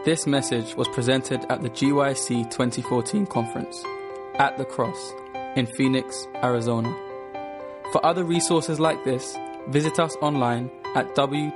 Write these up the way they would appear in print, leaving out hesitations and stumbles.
This message was presented at the GYC 2014 conference at The Cross in Phoenix, Arizona. For other resources like this, visit us online at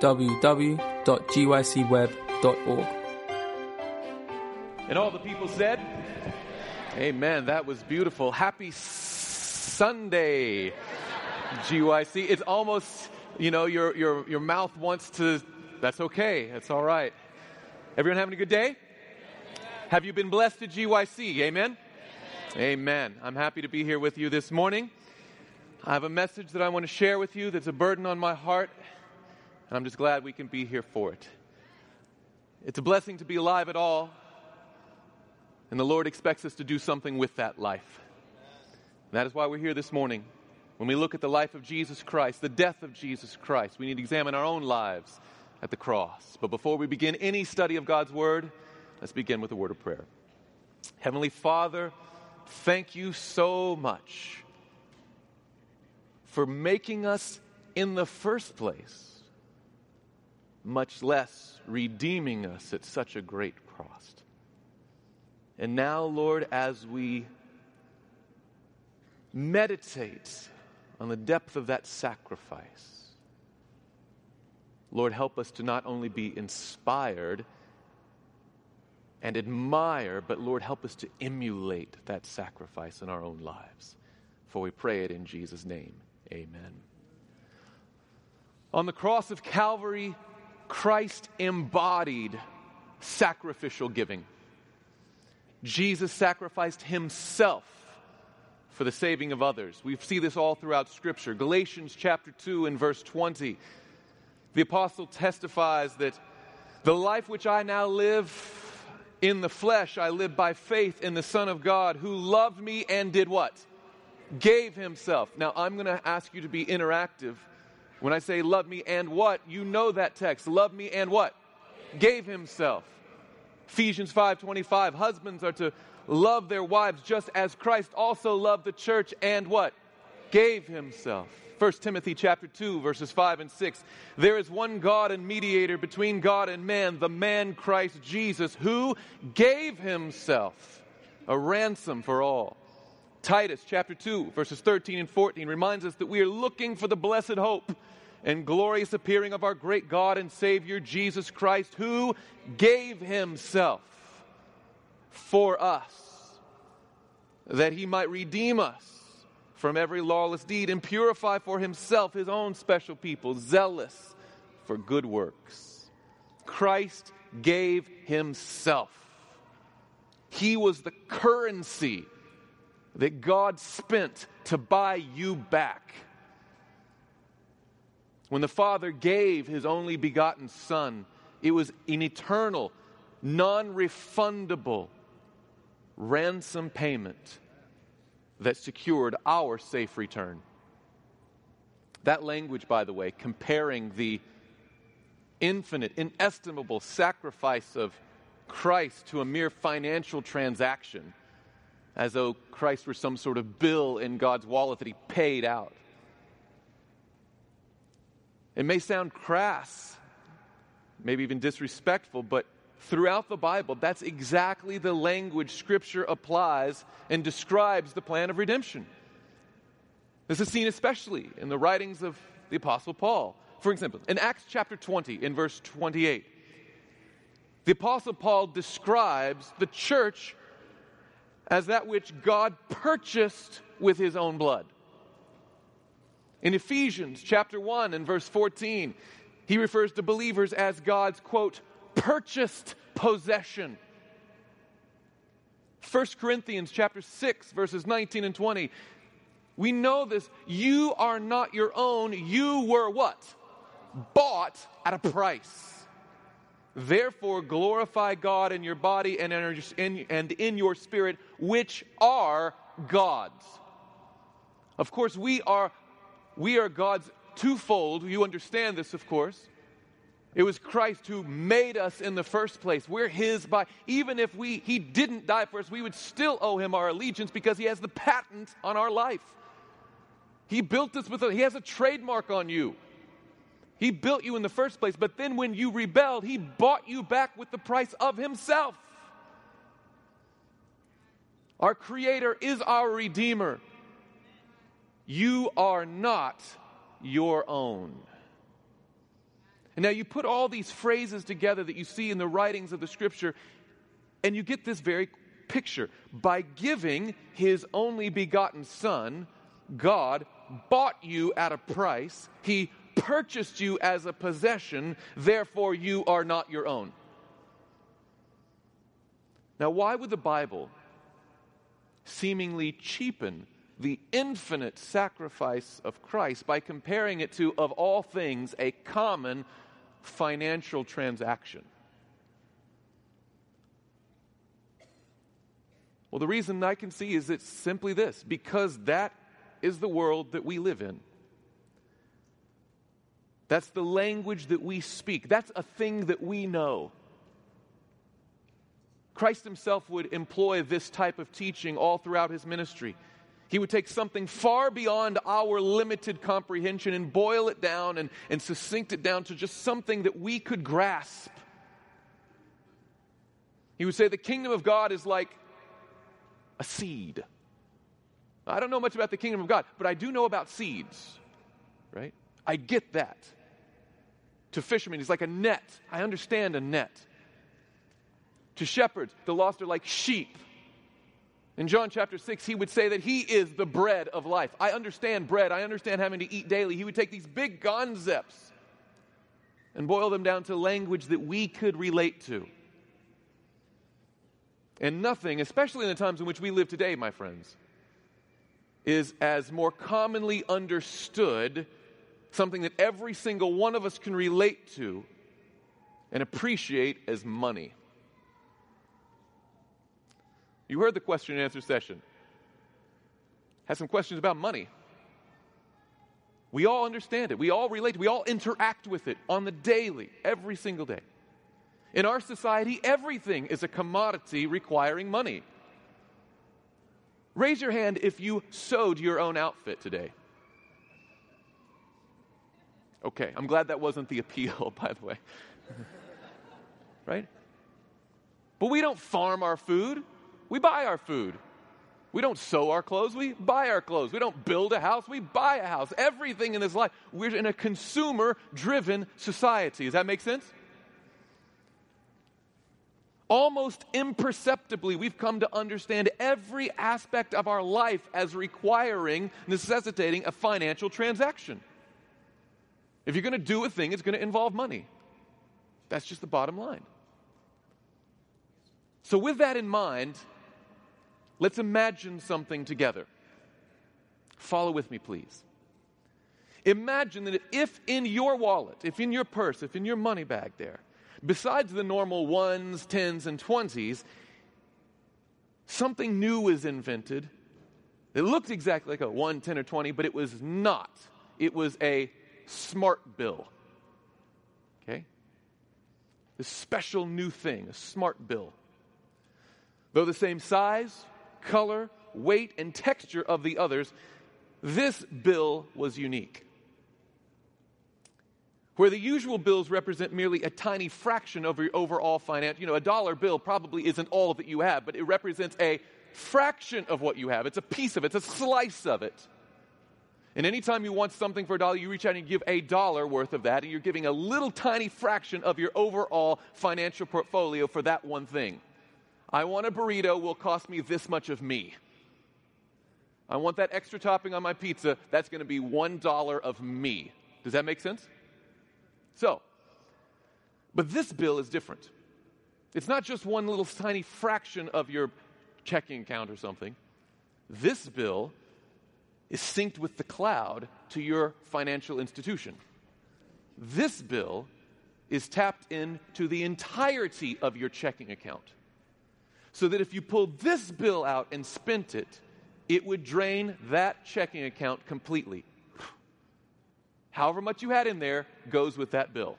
www.gycweb.org. And all the people said, amen. That was beautiful. Happy Sunday, GYC. It's almost, your mouth wants to, that's okay. That's all right. Everyone having a good day? Have you been blessed at GYC? Amen? Amen. I'm happy to be here with you this morning. I have a message that I want to share with you that's a burden on my heart, and I'm just glad we can be here for it. It's a blessing to be alive at all, and the Lord expects us to do something with that life. And that is why we're here this morning. When we look at the life of Jesus Christ, the death of Jesus Christ, we need to examine our own lives at the cross. But before we begin any study of God's Word, let's begin with a word of prayer. Heavenly Father, thank you so much for making us in the first place, much less redeeming us at such a great cost. And now, Lord, as we meditate on the depth of that sacrifice, Lord, help us to not only be inspired and admire, but Lord, help us to emulate that sacrifice in our own lives. For we pray it in Jesus' name. Amen. On the cross of Calvary, Christ embodied sacrificial giving. Jesus sacrificed himself for the saving of others. We see this all throughout Scripture. Galatians chapter 2 and verse 20. The apostle testifies that the life which I now live in the flesh, I live by faith in the Son of God who loved me and did what? Gave himself. Now, I'm going to ask you to be interactive. When I say love me and what, you know that text. Love me and what? Gave himself. Ephesians 5:25, husbands are to love their wives just as Christ also loved the church and what? Gave himself. 1 Timothy chapter 2, verses 5 and 6. There is one God and mediator between God and man, the man Christ Jesus, who gave himself a ransom for all. Titus chapter 2, verses 13 and 14 reminds us that we are looking for the blessed hope and glorious appearing of our great God and Savior, Jesus Christ, who gave himself for us, that he might redeem us from every lawless deed and purify for himself his own special people, zealous for good works. Christ gave himself. He was the currency that God spent to buy you back. When the Father gave his only begotten Son, it was an eternal, non-refundable ransom payment that secured our safe return. That language, by the way, comparing the infinite, inestimable sacrifice of Christ to a mere financial transaction, as though Christ were some sort of bill in God's wallet that he paid out. It may sound crass, maybe even disrespectful, but throughout the Bible, that's exactly the language Scripture applies and describes the plan of redemption. This is seen especially in the writings of the Apostle Paul. For example, in Acts chapter 20, in verse 28, the Apostle Paul describes the church as that which God purchased with his own blood. In Ephesians chapter 1 and verse 14, he refers to believers as God's, quote, purchased possession. 1 Corinthians chapter 6, verses 19 and 20. We know this. You are not your own. You were what? Bought at a price. Therefore, glorify God in your body and in your spirit, which are God's. Of course, we are God's twofold. You understand this, of course. It was Christ who made us in the first place. We're his by, even if he didn't die for us, we would still owe him our allegiance because he has the patent on our life. He built us he has a trademark on you. He built you in the first place, but then when you rebelled, He bought you back with the price of Himself. Our Creator is our Redeemer. You are not your own. And now you put all these phrases together that you see in the writings of the Scripture, and you get this very picture. By giving His only begotten Son, God bought you at a price. He purchased you as a possession, therefore you are not your own. Now, why would the Bible seemingly cheapen the infinite sacrifice of Christ by comparing it to, of all things, a common financial transaction? Well, the reason I can see is it's simply this: because that is the world that we live in. That's the language that we speak. That's a thing that we know. Christ Himself would employ this type of teaching all throughout His ministry. He would take something far beyond our limited comprehension and boil it down and succinct it down to just something that we could grasp. He would say the kingdom of God is like a seed. I don't know much about the kingdom of God, but I do know about seeds, right? I get that. To fishermen, He's like a net. I understand a net. To shepherds, the lost are like sheep. In John chapter 6, He would say that He is the bread of life. I understand bread. I understand having to eat daily. He would take these big concepts and boil them down to language that we could relate to. And nothing, especially in the times in which we live today, my friends, is as more commonly understood, something that every single one of us can relate to and appreciate, as money. You heard the question and answer session. Had some questions about money. We all understand it. We all relate. We all interact with it on the daily, every single day. In our society, everything is a commodity requiring money. Raise your hand if you sewed your own outfit today. Okay, I'm glad that wasn't the appeal, by the way. Right? But we don't farm our food. We buy our food. We don't sew our clothes. We buy our clothes. We don't build a house. We buy a house. Everything in this life. We're in a consumer-driven society. Does that make sense? Almost imperceptibly, we've come to understand every aspect of our life as necessitating a financial transaction. If you're going to do a thing, it's going to involve money. That's just the bottom line. So with that in mind, let's imagine something together. Follow with me, please. Imagine that if in your wallet, if in your purse, if in your money bag there, besides the normal 1s, 10s, and 20s, something new was invented. It looked exactly like a 1, 10, or 20, but it was not. It was a smart bill. Okay? This special new thing, a smart bill. Though the same size, color, weight, and texture of the others, this bill was unique. Where the usual bills represent merely a tiny fraction of your overall finance. You know, a dollar bill probably isn't all that you have, but it represents a fraction of what you have. It's a piece of it. It's a slice of it. And anytime you want something for $1, you reach out and give $1 worth of that, and you're giving a little tiny fraction of your overall financial portfolio for that one thing. I want a burrito, will cost me this much of me. I want that extra topping on my pizza, that's going to be $1 of me. Does that make sense? So, but this bill is different. It's not just one little tiny fraction of your checking account or something. This bill is synced with the cloud to your financial institution. This bill is tapped into the entirety of your checking account. So that if you pulled this bill out and spent it, it would drain that checking account completely. However much you had in there goes with that bill.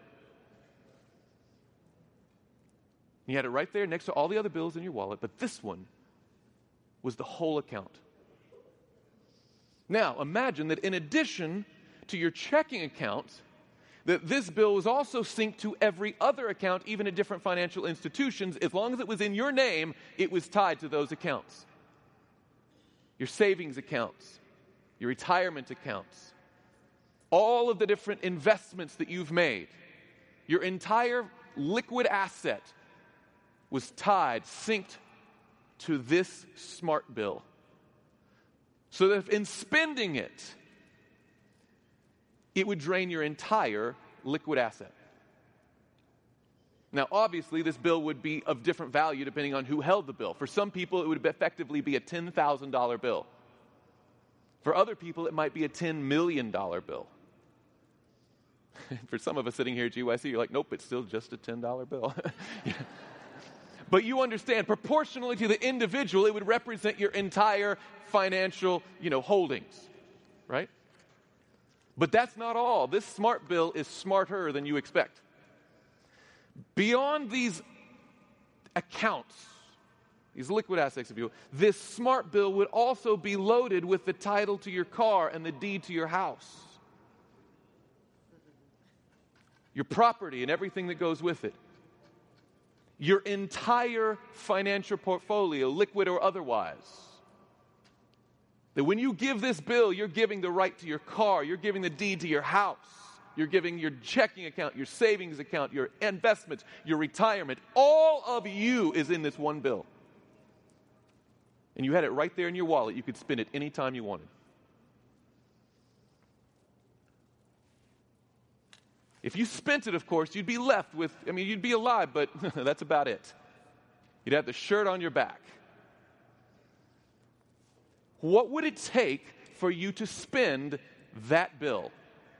You had it right there next to all the other bills in your wallet, but this one was the whole account. Now, imagine that in addition to your checking account, that this bill was also synced to every other account, even at different financial institutions. As long as it was in your name, it was tied to those accounts. Your savings accounts, your retirement accounts, all of the different investments that you've made, your entire liquid asset was tied, synced to this smart bill. So that in spending it, it would drain your entire liquid asset. Now, obviously, this bill would be of different value depending on who held the bill. For some people, it would effectively be a $10,000 bill. For other people, it might be a $10 million bill. For some of us sitting here at GYC, you're like, nope, it's still just a $10 bill. Yeah. But you understand, proportionally to the individual, it would represent your entire financial, holdings, right? But that's not all. This smart bill is smarter than you expect. Beyond these accounts, these liquid assets, if you will, this smart bill would also be loaded with the title to your car and the deed to your house, your property and everything that goes with it. Your entire financial portfolio, liquid or otherwise. That when you give this bill, you're giving the right to your car, you're giving the deed to your house, you're giving your checking account, your savings account, your investments, your retirement. All of you is in this one bill. And you had it right there in your wallet. You could spend it anytime you wanted. If you spent it, of course, you'd be left with, you'd be alive, but that's about it. You'd have the shirt on your back. What would it take for you to spend that bill?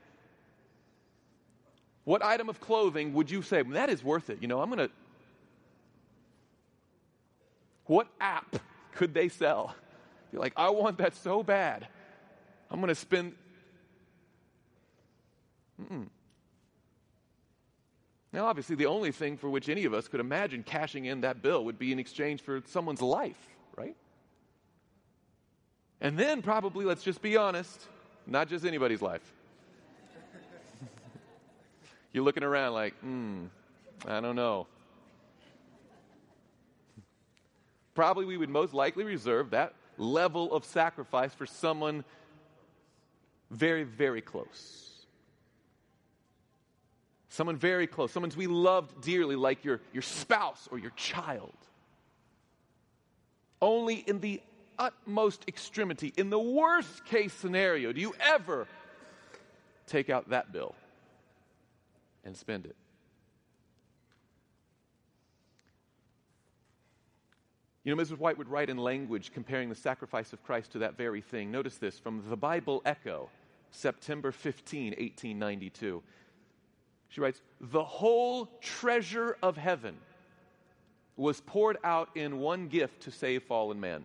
What item of clothing would you say, that is worth it? What app could they sell? You're like, I want that so bad. I'm going to spend. Now, obviously, the only thing for which any of us could imagine cashing in that bill would be in exchange for someone's life, right? And then probably, let's just be honest, not just anybody's life. You're looking around like, I don't know. Probably we would most likely reserve that level of sacrifice for someone very, very close. Someone very close, someone we loved dearly, like your spouse or your child. Only in the utmost extremity, in the worst case scenario, do you ever take out that bill and spend it. Mrs. White would write in language comparing the sacrifice of Christ to that very thing. Notice this from the Bible Echo, September 15, 1892. She writes, "The whole treasure of heaven was poured out in one gift to save fallen man."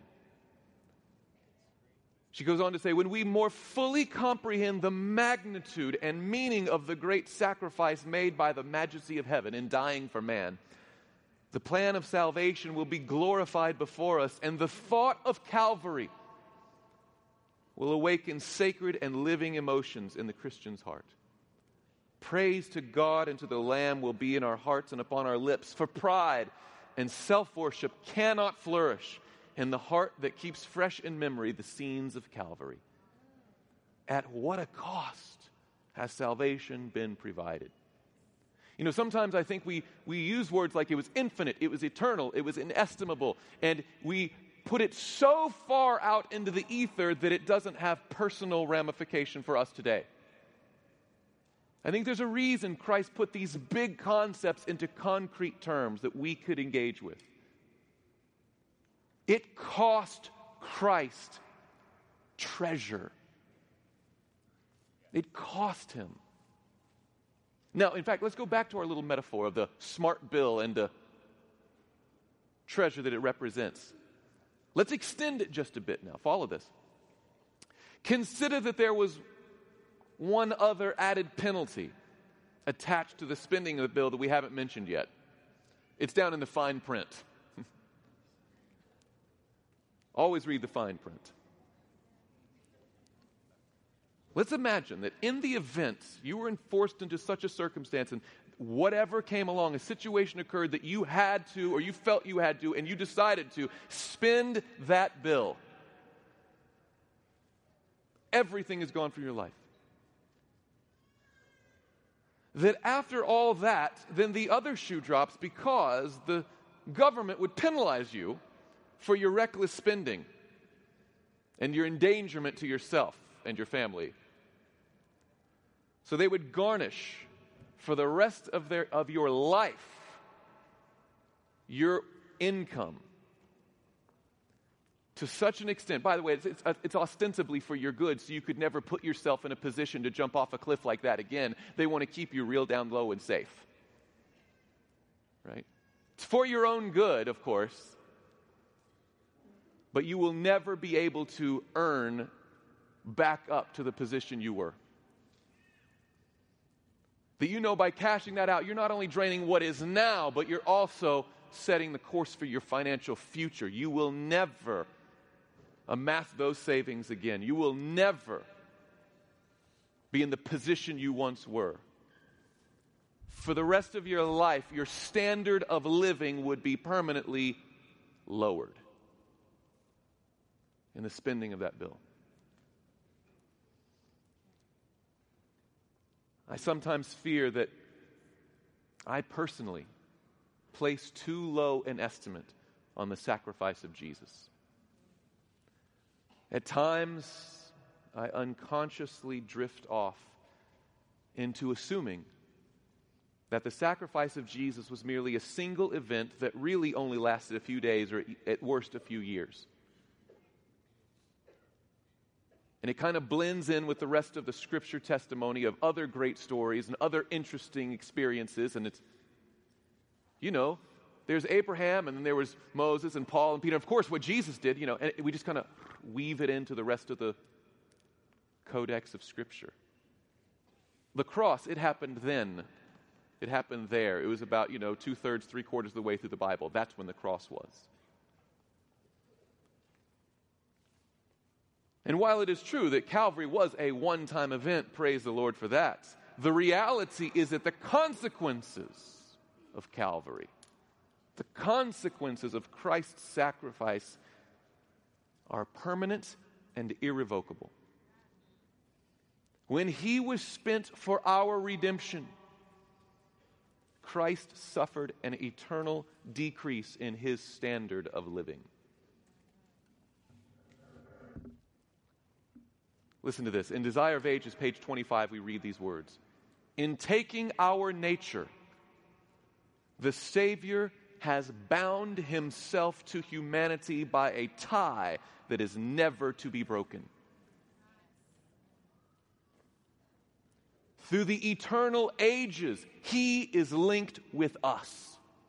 She goes on to say, when we more fully comprehend the magnitude and meaning of the great sacrifice made by the majesty of heaven in dying for man, the plan of salvation will be glorified before us, and the thought of Calvary will awaken sacred and living emotions in the Christian's heart. Praise to God and to the Lamb will be in our hearts and upon our lips, for pride and self-worship cannot flourish in the heart that keeps fresh in memory the scenes of Calvary. At what a cost has salvation been provided? Sometimes I think we use words like it was infinite, it was eternal, it was inestimable, and we put it so far out into the ether that it doesn't have personal ramification for us today. I think there's a reason Christ put these big concepts into concrete terms that we could engage with. It cost Christ treasure. It cost him. Now, in fact, let's go back to our little metaphor of the smart bill and the treasure that it represents. Let's extend it just a bit now. Follow this. Consider that there was one other added penalty attached to the spending of the bill that we haven't mentioned yet. It's down in the fine print. Always read the fine print. Let's imagine that in the event you were forced into such a circumstance and whatever came along, a situation occurred that you had to, or you felt you had to, and you decided to spend that bill. Everything is gone from your life. That after all that, then the other shoe drops because the government would penalize you for your reckless spending and your endangerment to yourself and your family. So they would garnish for the rest of your life your income to such an extent. By the way, it's ostensibly for your good, so you could never put yourself in a position to jump off a cliff like that again. They want to keep you real down low and safe. Right? It's for your own good, of course, but you will never be able to earn back up to the position you were. That you know by cashing that out, you're not only draining what is now, but you're also setting the course for your financial future. You will never amass those savings again. You will never be in the position you once were. For the rest of your life, your standard of living would be permanently lowered in the spending of that bill. I sometimes fear that I personally place too low an estimate on the sacrifice of Jesus. At times, I unconsciously drift off into assuming that the sacrifice of Jesus was merely a single event that really only lasted a few days or at worst a few years. And it kind of blends in with the rest of the scripture testimony of other great stories and other interesting experiences. And it's, there's Abraham, and then there was Moses and Paul and Peter. Of course, what Jesus did, and we just kind of weave it into the rest of the codex of scripture. The cross, it happened then. It happened there. It was about, 2/3, 3/4 of the way through the Bible. That's when the cross was. And while it is true that Calvary was a one-time event, praise the Lord for that, the reality is that the consequences of Calvary, the consequences of Christ's sacrifice are permanent and irrevocable. When he was spent for our redemption, Christ suffered an eternal decrease in his standard of living. Listen to this. In Desire of Ages, page 25, we read these words. In taking our nature, the Savior has bound himself to humanity by a tie that is never to be broken. Through the eternal ages, he is linked with us.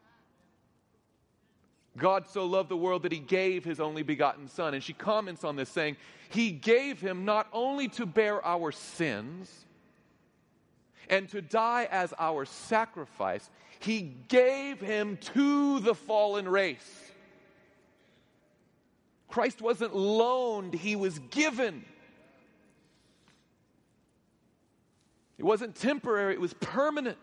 God so loved the world that he gave his only begotten Son. And she comments on this saying, he gave him not only to bear our sins and to die as our sacrifice, he gave him to the fallen race. Christ wasn't loaned, he was given. It wasn't temporary, it was permanent.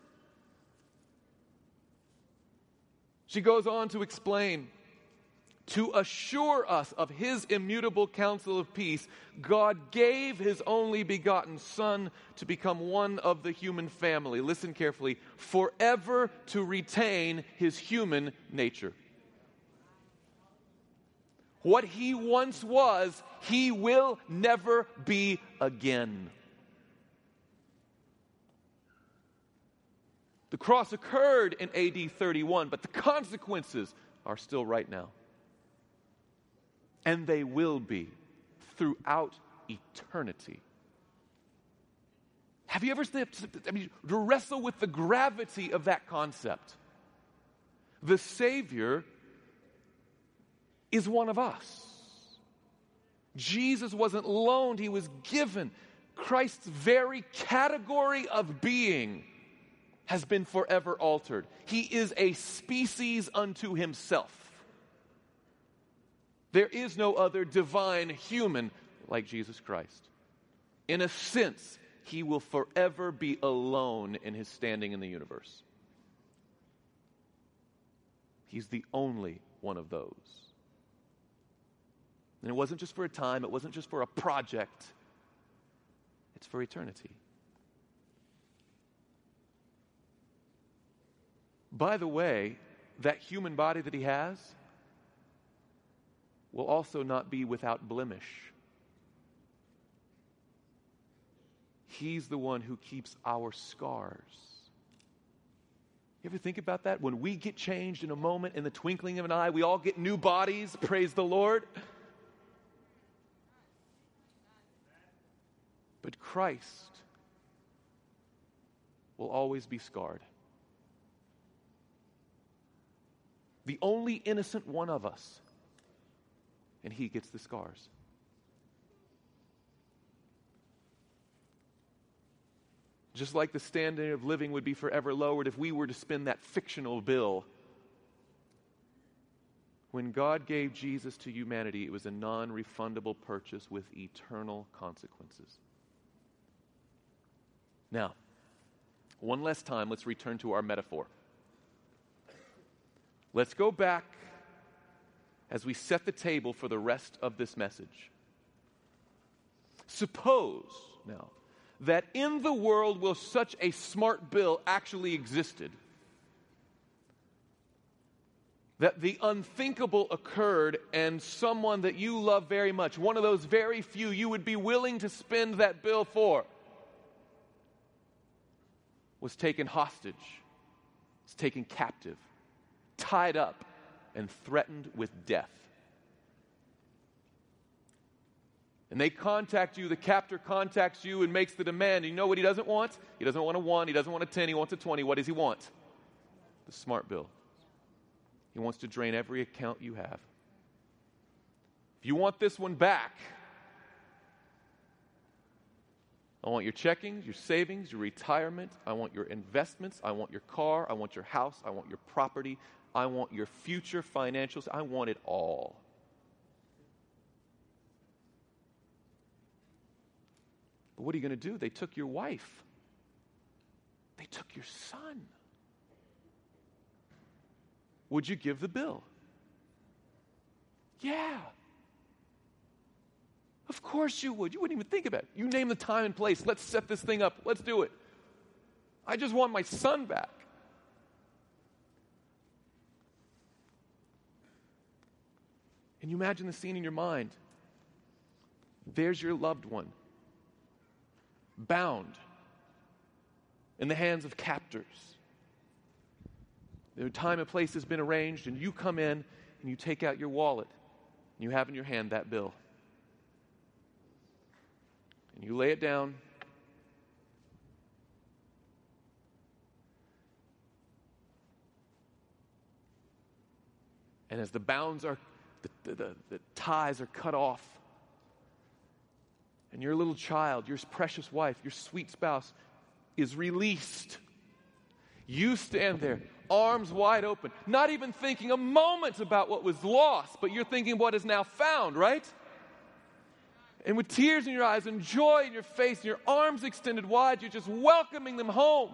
She goes on to explain, to assure us of his immutable counsel of peace, God gave his only begotten Son to become one of the human family. Listen carefully, forever to retain his human nature. What he once was, he will never be again. The cross occurred in AD 31, but the consequences are still right now. And they will be throughout eternity. Have you ever to wrestle with the gravity of that concept? The Savior is one of us. Jesus wasn't loaned, he was given. Christ's very category of being has been forever altered. He is a species unto himself. There is no other divine human like Jesus Christ. in a sense, he will forever be alone in his standing in the universe. He's the only one of those. And it wasn't just for a time, it wasn't just for a project, it's for eternity. By the way, that human body that he has will also not be without blemish. He's the one who keeps our scars. You ever think about that? When we get changed in a moment, in the twinkling of an eye, we all get new bodies, praise the Lord. But Christ will always be scarred. The only innocent one of us, and he gets the scars. Just like the standard of living would be forever lowered if we were to spend that fictional bill. When God gave Jesus to humanity, it was a non-refundable purchase with eternal consequences. Now, one last time, let's return to our metaphor. Let's go back as we set the table for the rest of this message. Suppose, now, that in the world where such a smart bill actually existed, that the unthinkable occurred and someone that you love very much, one of those very few you would be willing to spend that bill for, was taken hostage, was taken captive, tied up, and threatened with death. And they contact you, the captor contacts you and makes the demand. And you know what he doesn't want? He doesn't want a 1, he doesn't want a 10, he wants a 20. What does he want? The smart bill. He wants to drain every account you have. If you want this one back, I want your checking, your savings, your retirement. I want your investments. I want your car. I want your house. I want your property. I want your future financials. I want it all. But what are you going to do? They took your wife. They took your son. Would you give the bill? Yeah. Of course you would. You wouldn't even think about it. You name the time and place. Let's set this thing up. Let's do it. I just want my son back. And you imagine the scene in your mind. There's your loved one, bound in the hands of captors. Their time and place has been arranged, and you come in and you take out your wallet, and you have in your hand that bill. And you lay it down. And as the bounds are, the ties are cut off, and your little child, your precious wife, your sweet spouse is released, you stand there, arms wide open, not even thinking a moment about what was lost, but you're thinking what is now found, right? And with tears in your eyes and joy in your face and your arms extended wide, you're just welcoming them home.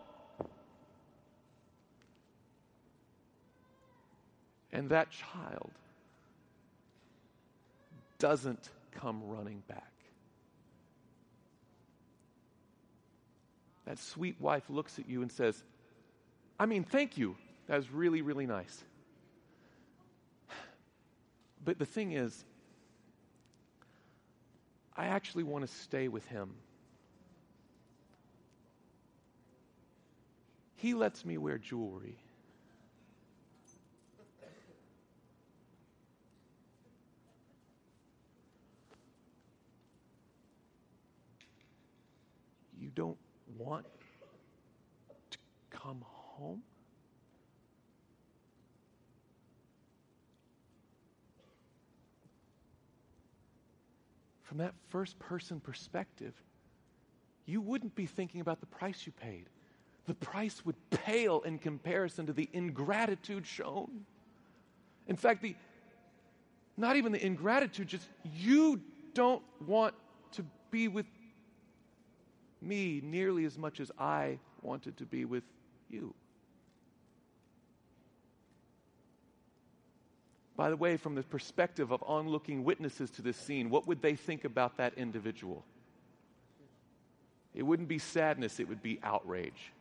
And that child doesn't come running back. That sweet wife looks at you and says, thank you. That was really, really nice. But the thing is, I actually want to stay with him. He lets me wear jewelry. You don't want to come home? From that first person perspective, you wouldn't be thinking about the price you paid. The price would pale in comparison to the ingratitude shown. In fact, not even the ingratitude, just you don't want to be with me nearly as much as I wanted to be with you. By the way, from the perspective of onlooking witnesses to this scene, what would they think about that individual? It wouldn't be sadness, it would be outrage.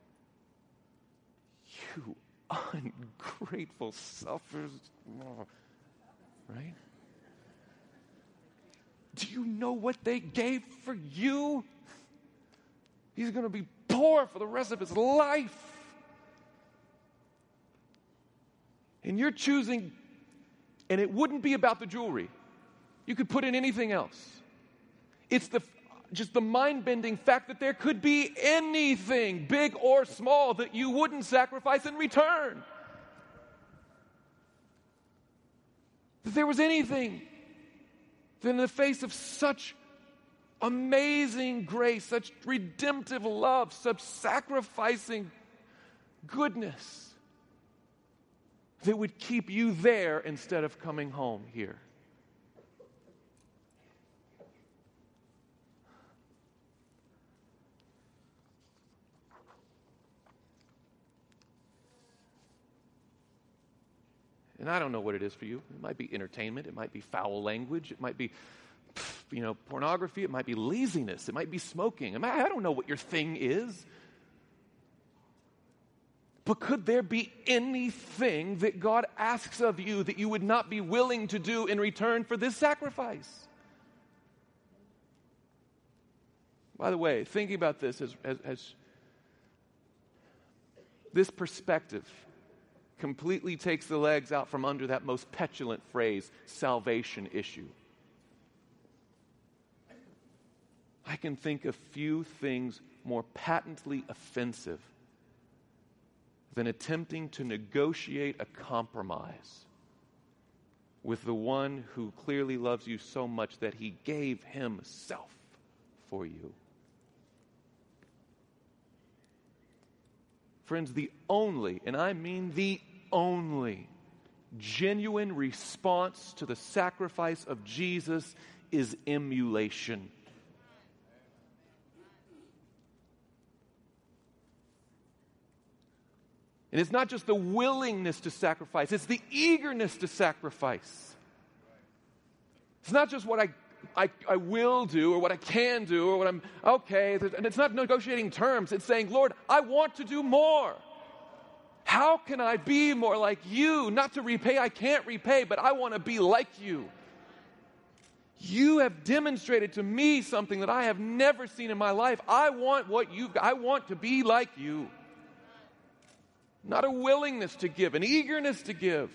You ungrateful, selfish, right? Do you know what they gave for you? He's going to be poor for the rest of his life. And you're choosing, and it wouldn't be about the jewelry. You could put in anything else. It's just the mind-bending fact that there could be anything, big or small, that you wouldn't sacrifice in return. That there was anything that in the face of such amazing grace, such redemptive love, such sacrificing goodness, that would keep you there instead of coming home here. And I don't know what it is for you. It might be entertainment. It might be foul language. It might be, pornography. It might be laziness. It might be smoking. I don't know what your thing is. But could there be anything that God asks of you that you would not be willing to do in return for this sacrifice? By the way, thinking about this as this perspective completely takes the legs out from under that most petulant phrase, salvation issue. I can think of few things more patently offensive than attempting to negotiate a compromise with the one who clearly loves you so much that he gave himself for you. Friends, the only, and I mean the only, genuine response to the sacrifice of Jesus is emulation. And it's not just the willingness to sacrifice, it's the eagerness to sacrifice. It's not just what I will do or what I can do or what I'm, okay, and it's not negotiating terms. It's saying, Lord, I want to do more. How can I be more like you? Not to repay, I can't repay, but I want to be like you. You have demonstrated to me something that I have never seen in my life. I want to be like you. Not a willingness to give, an eagerness to give.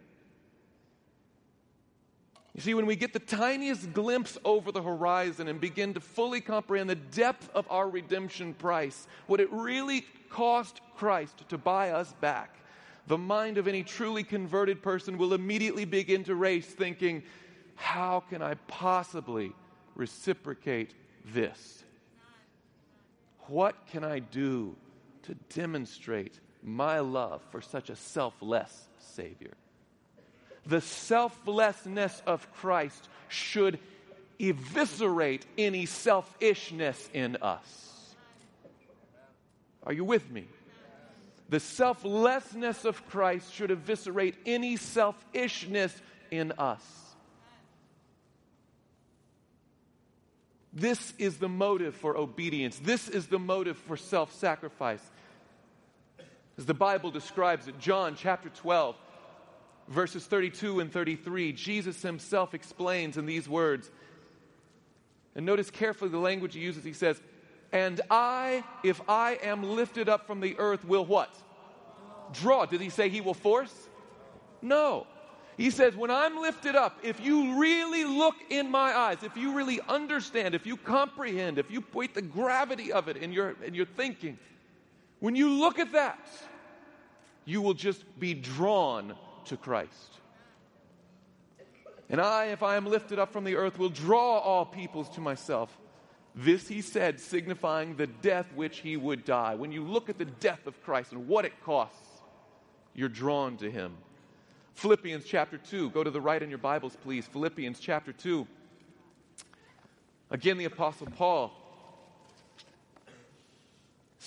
You see, when we get the tiniest glimpse over the horizon and begin to fully comprehend the depth of our redemption price, what it really cost Christ to buy us back, the mind of any truly converted person will immediately begin to race thinking, how can I possibly reciprocate this? What can I do to demonstrate my love for such a selfless Savior? The selflessness of Christ should eviscerate any selfishness in us. Are you with me? The selflessness of Christ should eviscerate any selfishness in us. This is the motive for obedience. This is the motive for self-sacrifice. As the Bible describes it, John chapter 12, verses 32 and 33, Jesus himself explains in these words. And notice carefully the language he uses. He says, and I, if I am lifted up from the earth, will what? Draw. Did he say he will force? No. He says, when I'm lifted up, if you really look in my eyes, if you really understand, if you comprehend, if you put the gravity of it in your thinking, when you look at that, you will just be drawn to Christ. And I, if I am lifted up from the earth, will draw all peoples to myself. This he said, signifying the death which he would die. When you look at the death of Christ and what it costs, you're drawn to him. Philippians chapter 2. Go to the right in your Bibles, please. Philippians chapter 2. Again, the Apostle Paul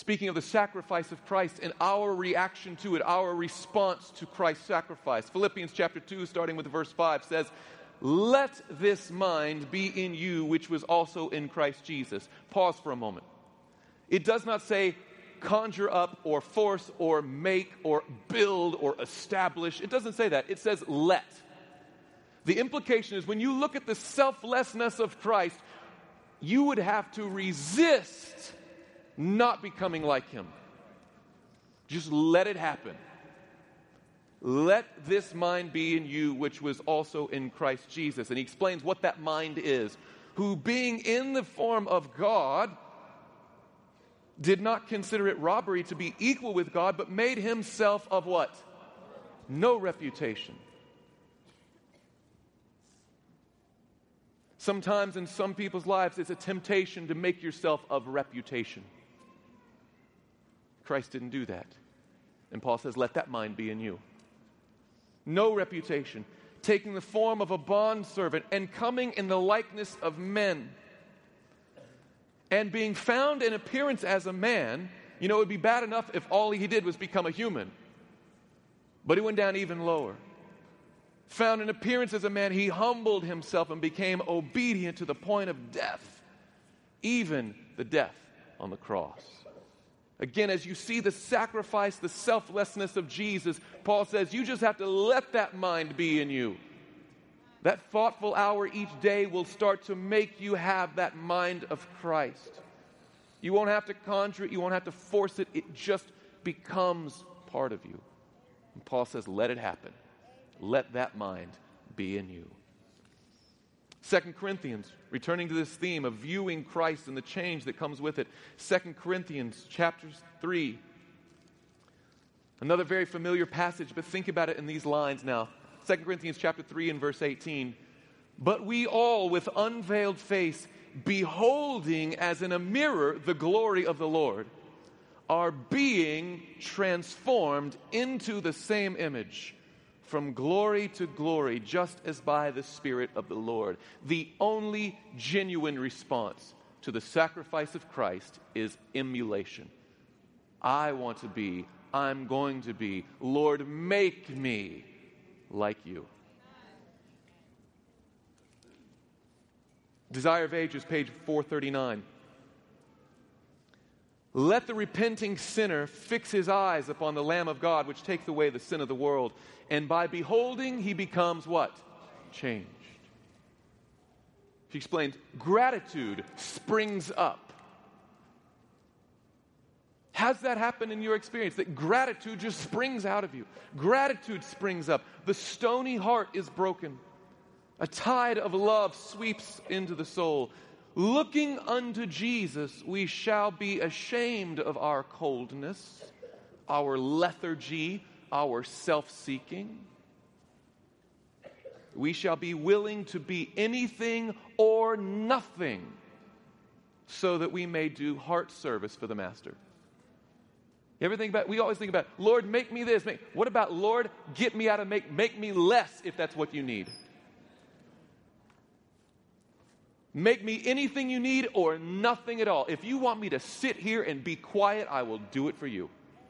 Speaking of the sacrifice of Christ and our reaction to it, our response to Christ's sacrifice. Philippians chapter 2, starting with verse 5, says, "Let this mind be in you, which was also in Christ Jesus." Pause for a moment. It does not say conjure up or force or make or build or establish. It doesn't say that. It says let. The implication is when you look at the selflessness of Christ, you would have to resist not becoming like him. Just let it happen. Let this mind be in you, which was also in Christ Jesus. And he explains what that mind is. Who being in the form of God, did not consider it robbery to be equal with God, but made himself of what? No reputation. Sometimes in some people's lives, it's a temptation to make yourself of reputation. Christ didn't do that. And Paul says, let that mind be in you. No reputation, taking the form of a bondservant and coming in the likeness of men. And being found in appearance as a man, it would be bad enough if all he did was become a human. But he went down even lower. Found in appearance as a man, he humbled himself and became obedient to the point of death, even the death on the cross. Again, as you see the sacrifice, the selflessness of Jesus, Paul says you just have to let that mind be in you. That thoughtful hour each day will start to make you have that mind of Christ. You won't have to conjure it. You won't have to force it. It just becomes part of you. And Paul says, let it happen. Let that mind be in you. 2 Corinthians, returning to this theme of viewing Christ and the change that comes with it. 2 Corinthians chapter 3. Another very familiar passage, but think about it in these lines now. 2 Corinthians chapter 3 and verse 18. But we all with unveiled face, beholding as in a mirror the glory of the Lord, are being transformed into the same image, from glory to glory, just as by the Spirit of the Lord. The only genuine response to the sacrifice of Christ is emulation. I want to be, I'm going to be, Lord, make me like you. Desire of Ages, page 439. Let the repenting sinner fix his eyes upon the Lamb of God, which takes away the sin of the world. And by beholding, he becomes what? Changed. She explains, gratitude springs up. Has that happened in your experience? That gratitude just springs out of you. Gratitude springs up. The stony heart is broken. A tide of love sweeps into the soul. Looking unto Jesus, we shall be ashamed of our coldness, our lethargy, our self-seeking. We shall be willing to be anything or nothing so that we may do heart service for the Master. You ever think about, we always think about, Lord, make me this. What about, Lord, get me out of make me less if that's what you need. Make me anything you need or nothing at all. If you want me to sit here and be quiet, I will do it for you.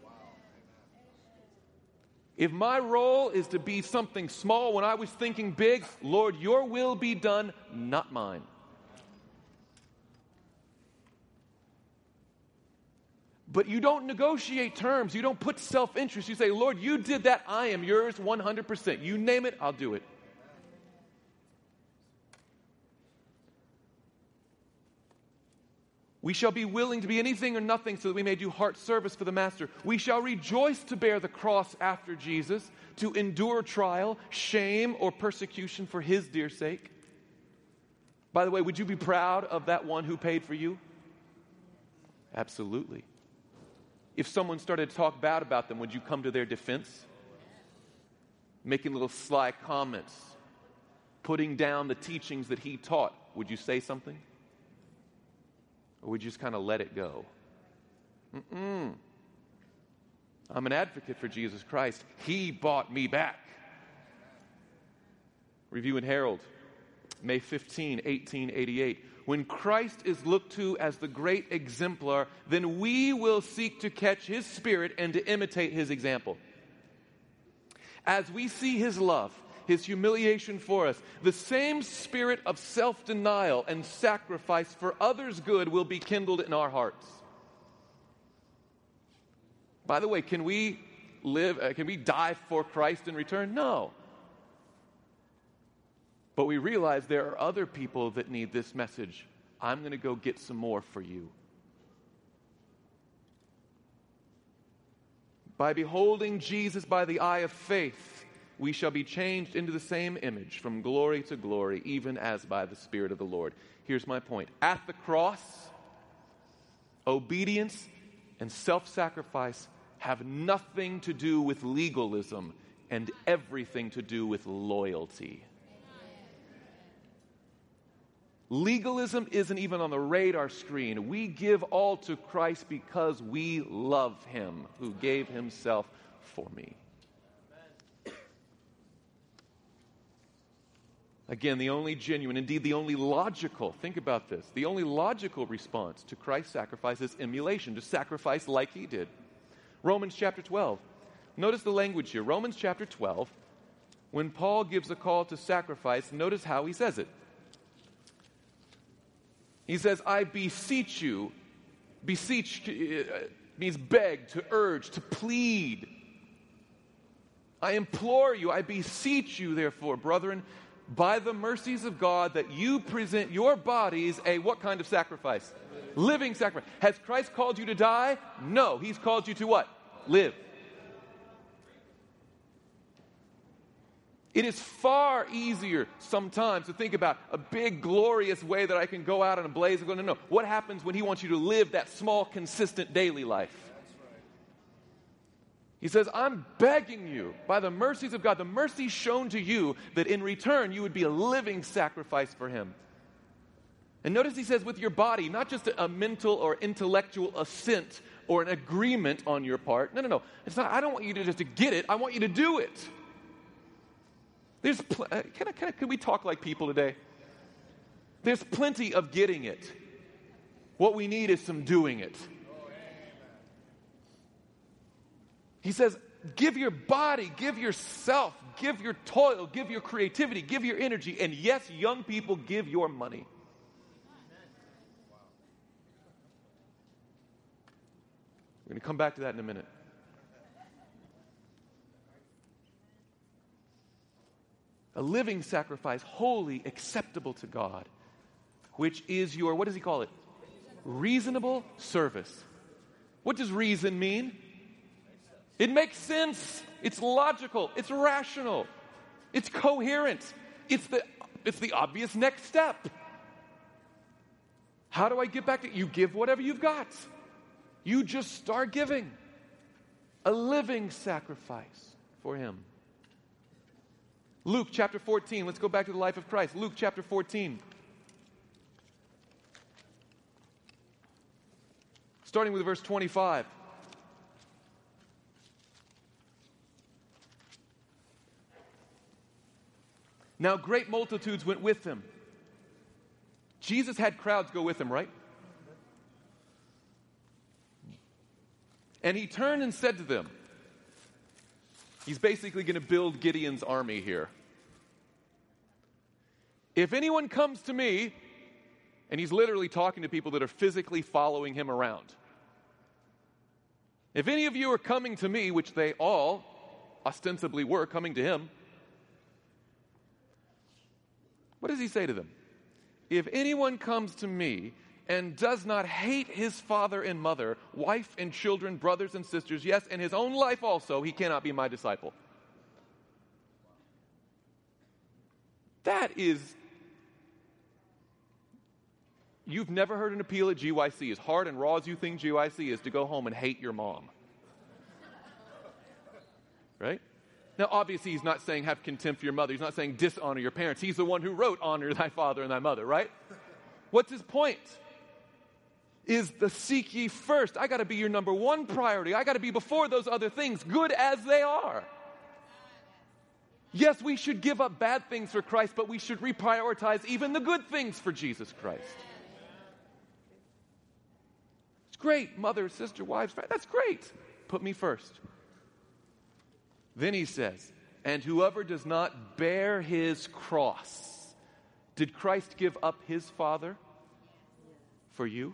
If my role is to be something small when I was thinking big, Lord, your will be done, not mine. But you don't negotiate terms. You don't put self-interest. You say, Lord, you did that. I am yours 100%. You name it, I'll do it. We shall be willing to be anything or nothing so that we may do heart service for the Master. We shall rejoice to bear the cross after Jesus, to endure trial, shame, or persecution for his dear sake. By the way, would you be proud of that one who paid for you? Absolutely. If someone started to talk bad about them, would you come to their defense? Making little sly comments, putting down the teachings that he taught, would you say something? Or would you just kind of let it go? I'm an advocate for Jesus Christ. He bought me back. Review and Herald, May 15, 1888. When Christ is looked to as the great exemplar, then we will seek to catch his spirit and to imitate his example. As we see his love, his humiliation for us, the same spirit of self-denial and sacrifice for others' good will be kindled in our hearts. By the way, can we die for Christ in return? No. But we realize there are other people that need this message. I'm going to go get some more for you. By beholding Jesus by the eye of faith, we shall be changed into the same image from glory to glory, even as by the Spirit of the Lord. Here's my point. At the cross, obedience and self-sacrifice have nothing to do with legalism and everything to do with loyalty. Legalism isn't even on the radar screen. We give all to Christ because we love him who gave himself for me. Again, the only genuine, indeed the only logical, think about this, the only logical response to Christ's sacrifice is emulation, to sacrifice like he did. Romans chapter 12. Notice the language here. Romans chapter 12, when Paul gives a call to sacrifice, notice how he says it. He says, I beseech you. Beseech means beg, to urge, to plead. I implore you, I beseech you, therefore, brethren, by the mercies of God, that you present your bodies a what kind of sacrifice? Living sacrifice. Has Christ called you to die? No. He's called you to what? Live. It is far easier sometimes to think about a big, glorious way that I can go out in a blaze and go, no. What happens when he wants you to live that small, consistent daily life? He says, I'm begging you, by the mercies of God, the mercy shown to you, that in return you would be a living sacrifice for him. And notice he says with your body, not just a mental or intellectual assent or an agreement on your part. No. It's not, I don't want you to just to get it. I want you to do it. Can we talk like people today? There's plenty of getting it. What we need is some doing it. He says, give your body, give yourself, give your toil, give your creativity, give your energy, and yes, young people, give your money. We're going to come back to that in a minute. A living sacrifice, holy, acceptable to God, which is your, what does he call it? Reasonable service. What does reason mean? It makes sense. It's logical. It's rational. It's coherent. It's the obvious next step. How do I get back to you? Give whatever you've got. You just start giving. A living sacrifice for him. Luke chapter 14. Let's go back to the life of Christ. Luke chapter 14. Starting with verse 25. Now great multitudes went with him. Jesus had crowds go with him, right? And he turned and said to them, he's basically going to build Gideon's army here. If anyone comes to me, and he's literally talking to people that are physically following him around. If any of you are coming to me, which they all ostensibly were coming to him, what does he say to them? If anyone comes to me and does not hate his father and mother, wife and children, brothers and sisters, yes, and his own life also, he cannot be my disciple. That is, you've never heard an appeal at GYC. As hard and raw as you think GYC is, to go home and hate your mom. Right? Now, obviously, he's not saying have contempt for your mother. He's not saying dishonor your parents. He's the one who wrote honor thy father and thy mother, right? What's his point? Is the seek ye first. I got to be your number one priority. I got to be before those other things, good as they are. Yes, we should give up bad things for Christ, but we should reprioritize even the good things for Jesus Christ. It's great, mother, sister, wives, that's great. Put me first. Then he says, and whoever does not bear his cross. Did Christ give up his Father for you?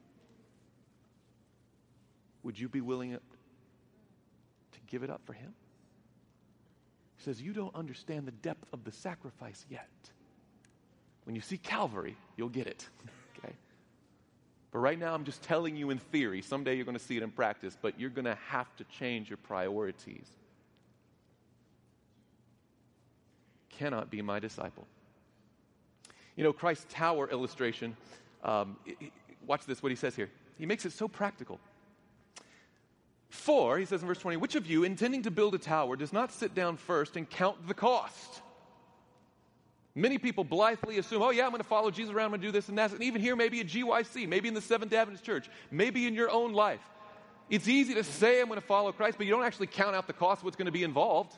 Would you be willing to give it up for him? He says, you don't understand the depth of the sacrifice yet. When you see Calvary, you'll get it. Okay? But right now, I'm just telling you in theory. Someday you're going to see it in practice, but you're going to have to change your priorities. Cannot be my disciple. You know, Christ's tower illustration, watch this, what he says here. He makes it so practical. For, he says in verse 20, which of you, intending to build a tower, does not sit down first and count the cost? Many people blithely assume, oh yeah, I'm going to follow Jesus around, I'm going to do this and that. And even here, maybe at GYC, maybe in the Seventh-day Adventist Church, maybe in your own life. It's easy to say I'm going to follow Christ, but you don't actually count out the cost of what's going to be involved.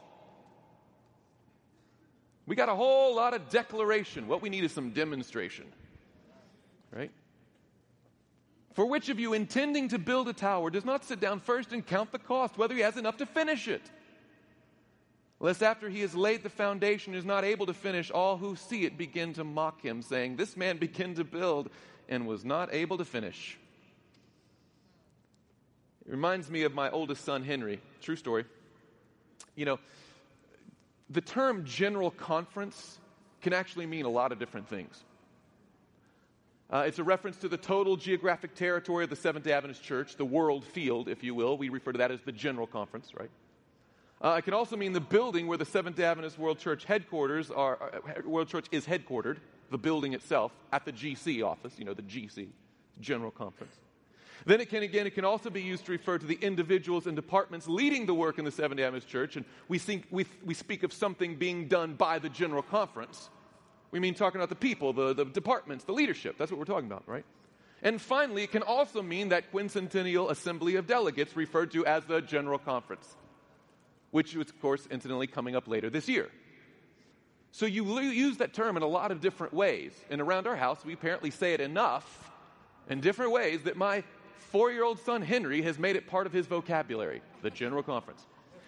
We got a whole lot of declaration. What we need is some demonstration. Right? For which of you, intending to build a tower, does not sit down first and count the cost, whether he has enough to finish it? Lest after he has laid the foundation, is not able to finish, all who see it begin to mock him, saying, this man began to build and was not able to finish. It reminds me of my oldest son, Henry. True story. You know, the term general conference can actually mean a lot of different things. It's a reference to the total geographic territory of the Seventh-day Adventist Church, the world field, if you will. We refer to that as the general conference, right? It can also mean the building where the Seventh-day Adventist World Church headquarters World Church is headquartered, the building itself, at the GC office, you know, the GC, General Conference. Then it can also be used to refer to the individuals and departments leading the work in the Seventh-day Adventist Church, and we speak of something being done by the General Conference. We mean talking about the people, the departments, the leadership. That's what we're talking about, right? And finally, it can also mean that quincentennial assembly of delegates referred to as the General Conference, which is, of course, incidentally coming up later this year. So you use that term in a lot of different ways. And around our house, we apparently say it enough in different ways that my 4-year-old son, Henry, has made it part of his vocabulary, the General Conference.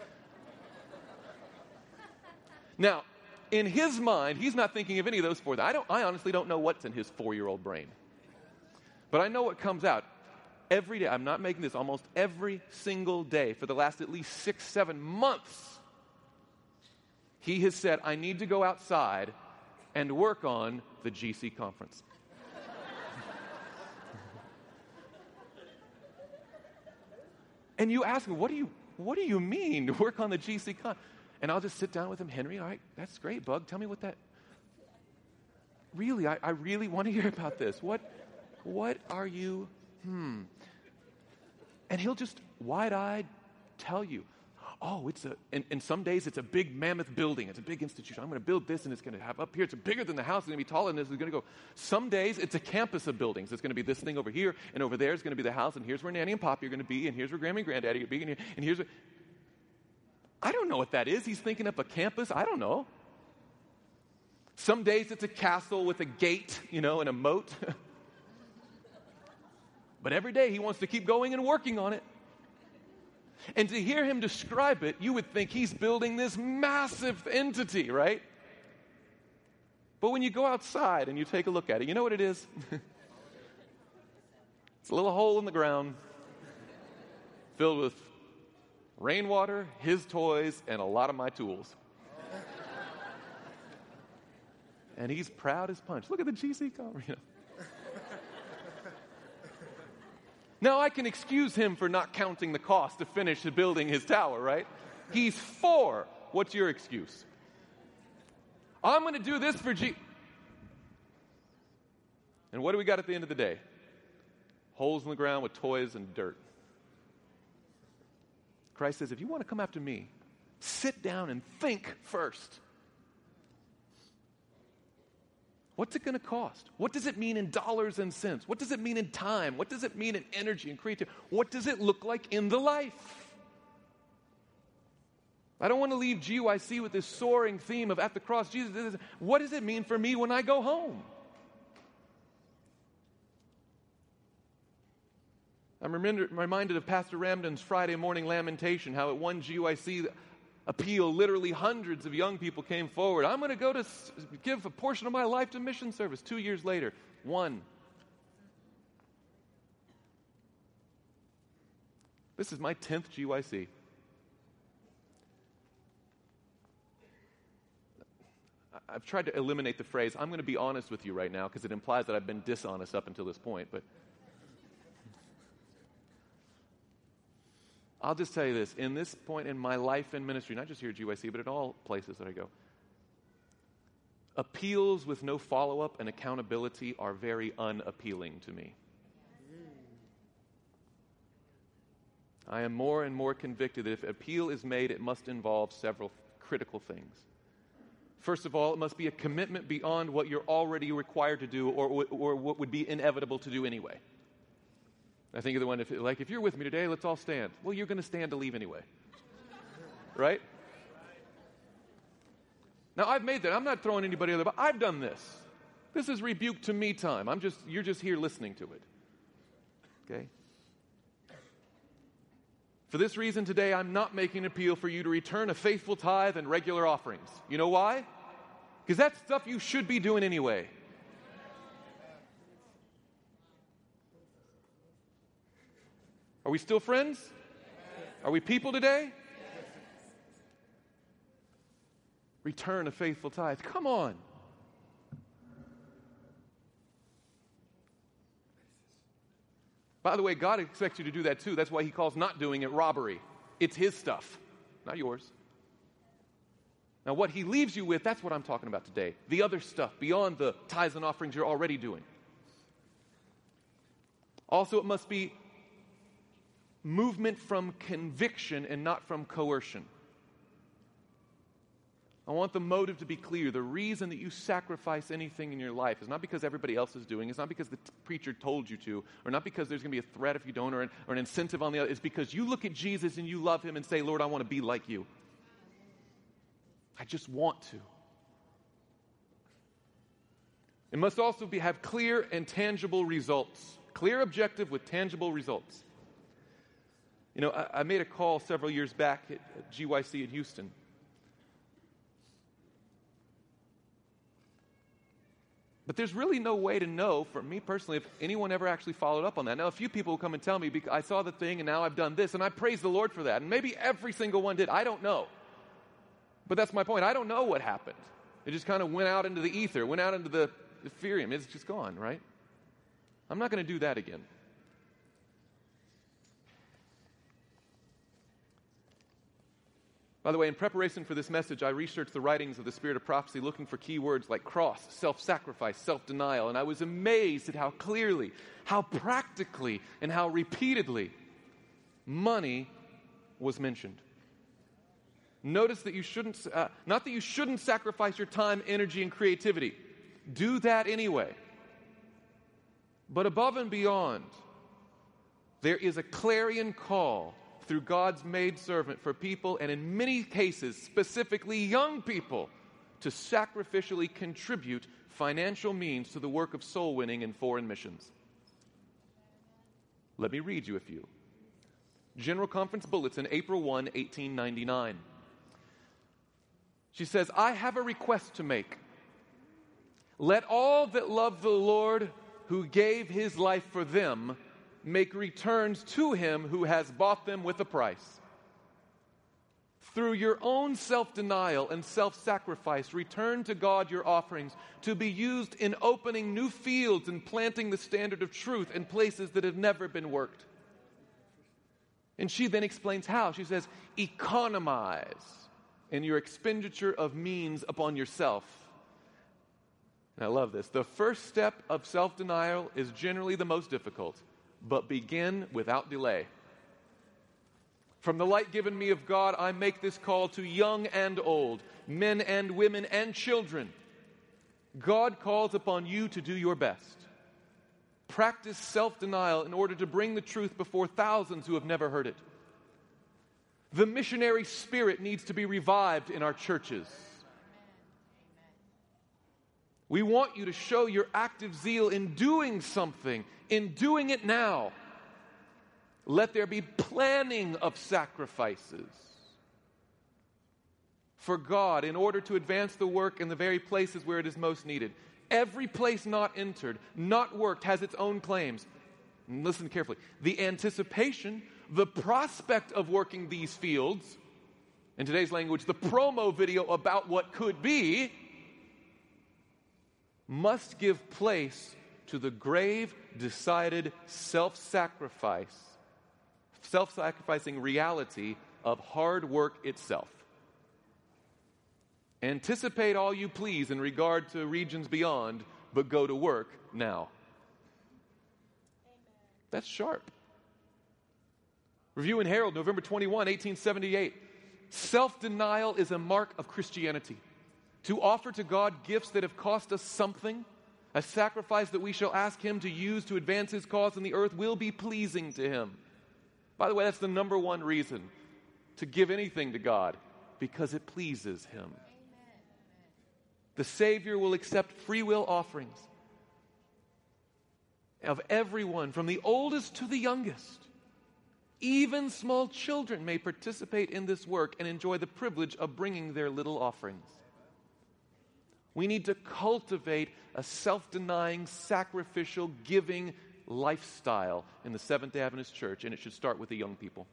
Now, in his mind, he's not thinking of any of those four. I honestly don't know what's in his 4-year-old brain. But I know what comes out every day. I'm not making this, almost every single day for the last at least 6-7 months. He has said, I need to go outside and work on the GC conference. And you ask him, what do you mean to work on the GC conference? And I'll just sit down with him, Henry, all right, that's great, Bug. Tell me what that... Really, I really want to hear about this. What are you... And he'll just wide-eyed tell you, oh, and some days it's a big mammoth building. It's a big institution. I'm going to build this, and it's going to have up here. It's bigger than the house. It's going to be taller than this. It's going to go. Some days it's a campus of buildings. It's going to be this thing over here, and over there is going to be the house, and here's where Nanny and Poppy are going to be, and here's where Grammy and Granddaddy are going to be, and here's where... I don't know what that is. He's thinking up a campus. I don't know. Some days it's a castle with a gate, and a moat. But every day he wants to keep going and working on it. And to hear him describe it, you would think he's building this massive entity, right? But when you go outside and you take a look at it, you know what it is? It's a little hole in the ground filled with rainwater, his toys, and a lot of my tools. And he's proud as punch. Look at the GC conference. Now, I can excuse him for not counting the cost to finish building his tower, right? He's 4. What's your excuse? I'm going to do this for And what do we got at the end of the day? Holes in the ground with toys and dirt. Christ says, if you want to come after me, sit down and think first. What's it going to cost? What does it mean in dollars and cents? What does it mean in time? What does it mean in energy and creativity? What does it look like in the life? I don't want to leave GYC with this soaring theme of at the cross, Jesus, what does it mean for me when I go home? I'm reminded of Pastor Ramden's Friday morning lamentation, how at one GYC appeal, literally hundreds of young people came forward. I'm going to go to give a portion of my life to mission service. 2 years later, one. This is my 10th GYC. I've tried to eliminate the phrase, I'm going to be honest with you right now, because it implies that I've been dishonest up until this point. But I'll just tell you this. In this point in my life and ministry, not just here at GYC, but at all places that I go, appeals with no follow-up and accountability are very unappealing to me. I am more and more convicted that if appeal is made, it must involve several critical things. First of all, it must be a commitment beyond what you're already required to do or what would be inevitable to do anyway. I think of the one, if you're with me today, let's all stand. Well, you're going to stand to leave anyway. Right? Now, I've made that. I'm not throwing anybody under, but I've done this. This is rebuke to me time. You're just here listening to it. Okay? For this reason today, I'm not making an appeal for you to return a faithful tithe and regular offerings. You know why? Because that's stuff you should be doing anyway. Are we still friends? Are we people today? Return a faithful tithe. Come on. By the way, God expects you to do that too. That's why he calls not doing it robbery. It's his stuff, not yours. Now, what he leaves you with, that's what I'm talking about today. The other stuff beyond the tithes and offerings you're already doing. Also, it must be movement from conviction and not from coercion. I want the motive to be clear. The reason that you sacrifice anything in your life is not because everybody else is doing it. It's not because the preacher told you to, or not because there's going to be a threat if you don't, or an incentive on the other. It's because you look at Jesus and you love him and say, Lord, I want to be like you. I just want to. It must also have clear and tangible results. Clear objective with tangible results. You know, I made a call several years back at GYC in Houston. But there's really no way to know, for me personally, if anyone ever actually followed up on that. Now, a few people will come and tell me, I saw the thing and now I've done this, and I praise the Lord for that. And maybe every single one did. I don't know. But that's my point. I don't know what happened. It just kind of went out into the ether, went out into the ethereum. It's just gone, right? I'm not going to do that again. By the way, in preparation for this message, I researched the writings of the Spirit of Prophecy looking for key words like cross, self-sacrifice, self-denial, and I was amazed at how clearly, how practically, and how repeatedly money was mentioned. Notice that you shouldn't, not that you shouldn't sacrifice your time, energy, and creativity. Do that anyway. But above and beyond, there is a clarion call through God's maidservant for people, and in many cases, specifically young people, to sacrificially contribute financial means to the work of soul winning in foreign missions. Let me read you a few. General Conference Bulletin, April 1, 1899. She says, I have a request to make. Let all that love the Lord who gave his life for them make returns to him who has bought them with a price. Through your own self-denial and self-sacrifice, return to God your offerings to be used in opening new fields and planting the standard of truth in places that have never been worked. And she then explains how. She says, economize in your expenditure of means upon yourself. And I love this. The first step of self-denial is generally the most difficult, but begin without delay. From the light given me of God, I make this call to young and old, men and women and children. God calls upon you to do your best. Practice self-denial in order to bring the truth before thousands who have never heard it. The missionary spirit needs to be revived in our churches. We want you to show your active zeal in doing something, in doing it now. Let there be planning of sacrifices for God in order to advance the work in the very places where it is most needed. Every place not entered, not worked, has its own claims. And listen carefully. The anticipation, the prospect of working these fields, in today's language, the promo video about what could be, must give place to the grave, decided self-sacrificing reality of hard work itself. Anticipate all you please in regard to regions beyond, but go to work now. That's sharp. Review and Herald, November 21, 1878. Self-denial is a mark of Christianity. To offer to God gifts that have cost us something, a sacrifice that we shall ask Him to use to advance His cause in the earth, will be pleasing to Him. By the way, that's the number one reason to give anything to God, because it pleases Him. The Savior will accept free will offerings of everyone, from the oldest to the youngest. Even small children may participate in this work and enjoy the privilege of bringing their little offerings. We need to cultivate a self-denying, sacrificial, giving lifestyle in the Seventh-day Adventist Church, and it should start with the young people.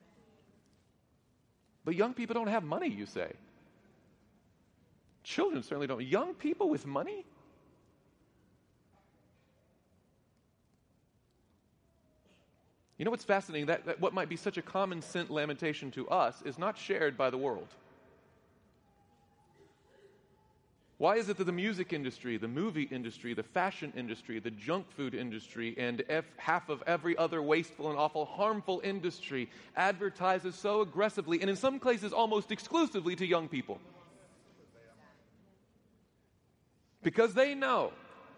But young people don't have money, you say. Children certainly don't. Young people with money? You know what's fascinating? That what might be such a common sense lamentation to us is not shared by the world. Why is it that the music industry, the movie industry, the fashion industry, the junk food industry, and half of every other wasteful and awful, harmful industry advertises so aggressively, and in some cases almost exclusively, to young people? Because they know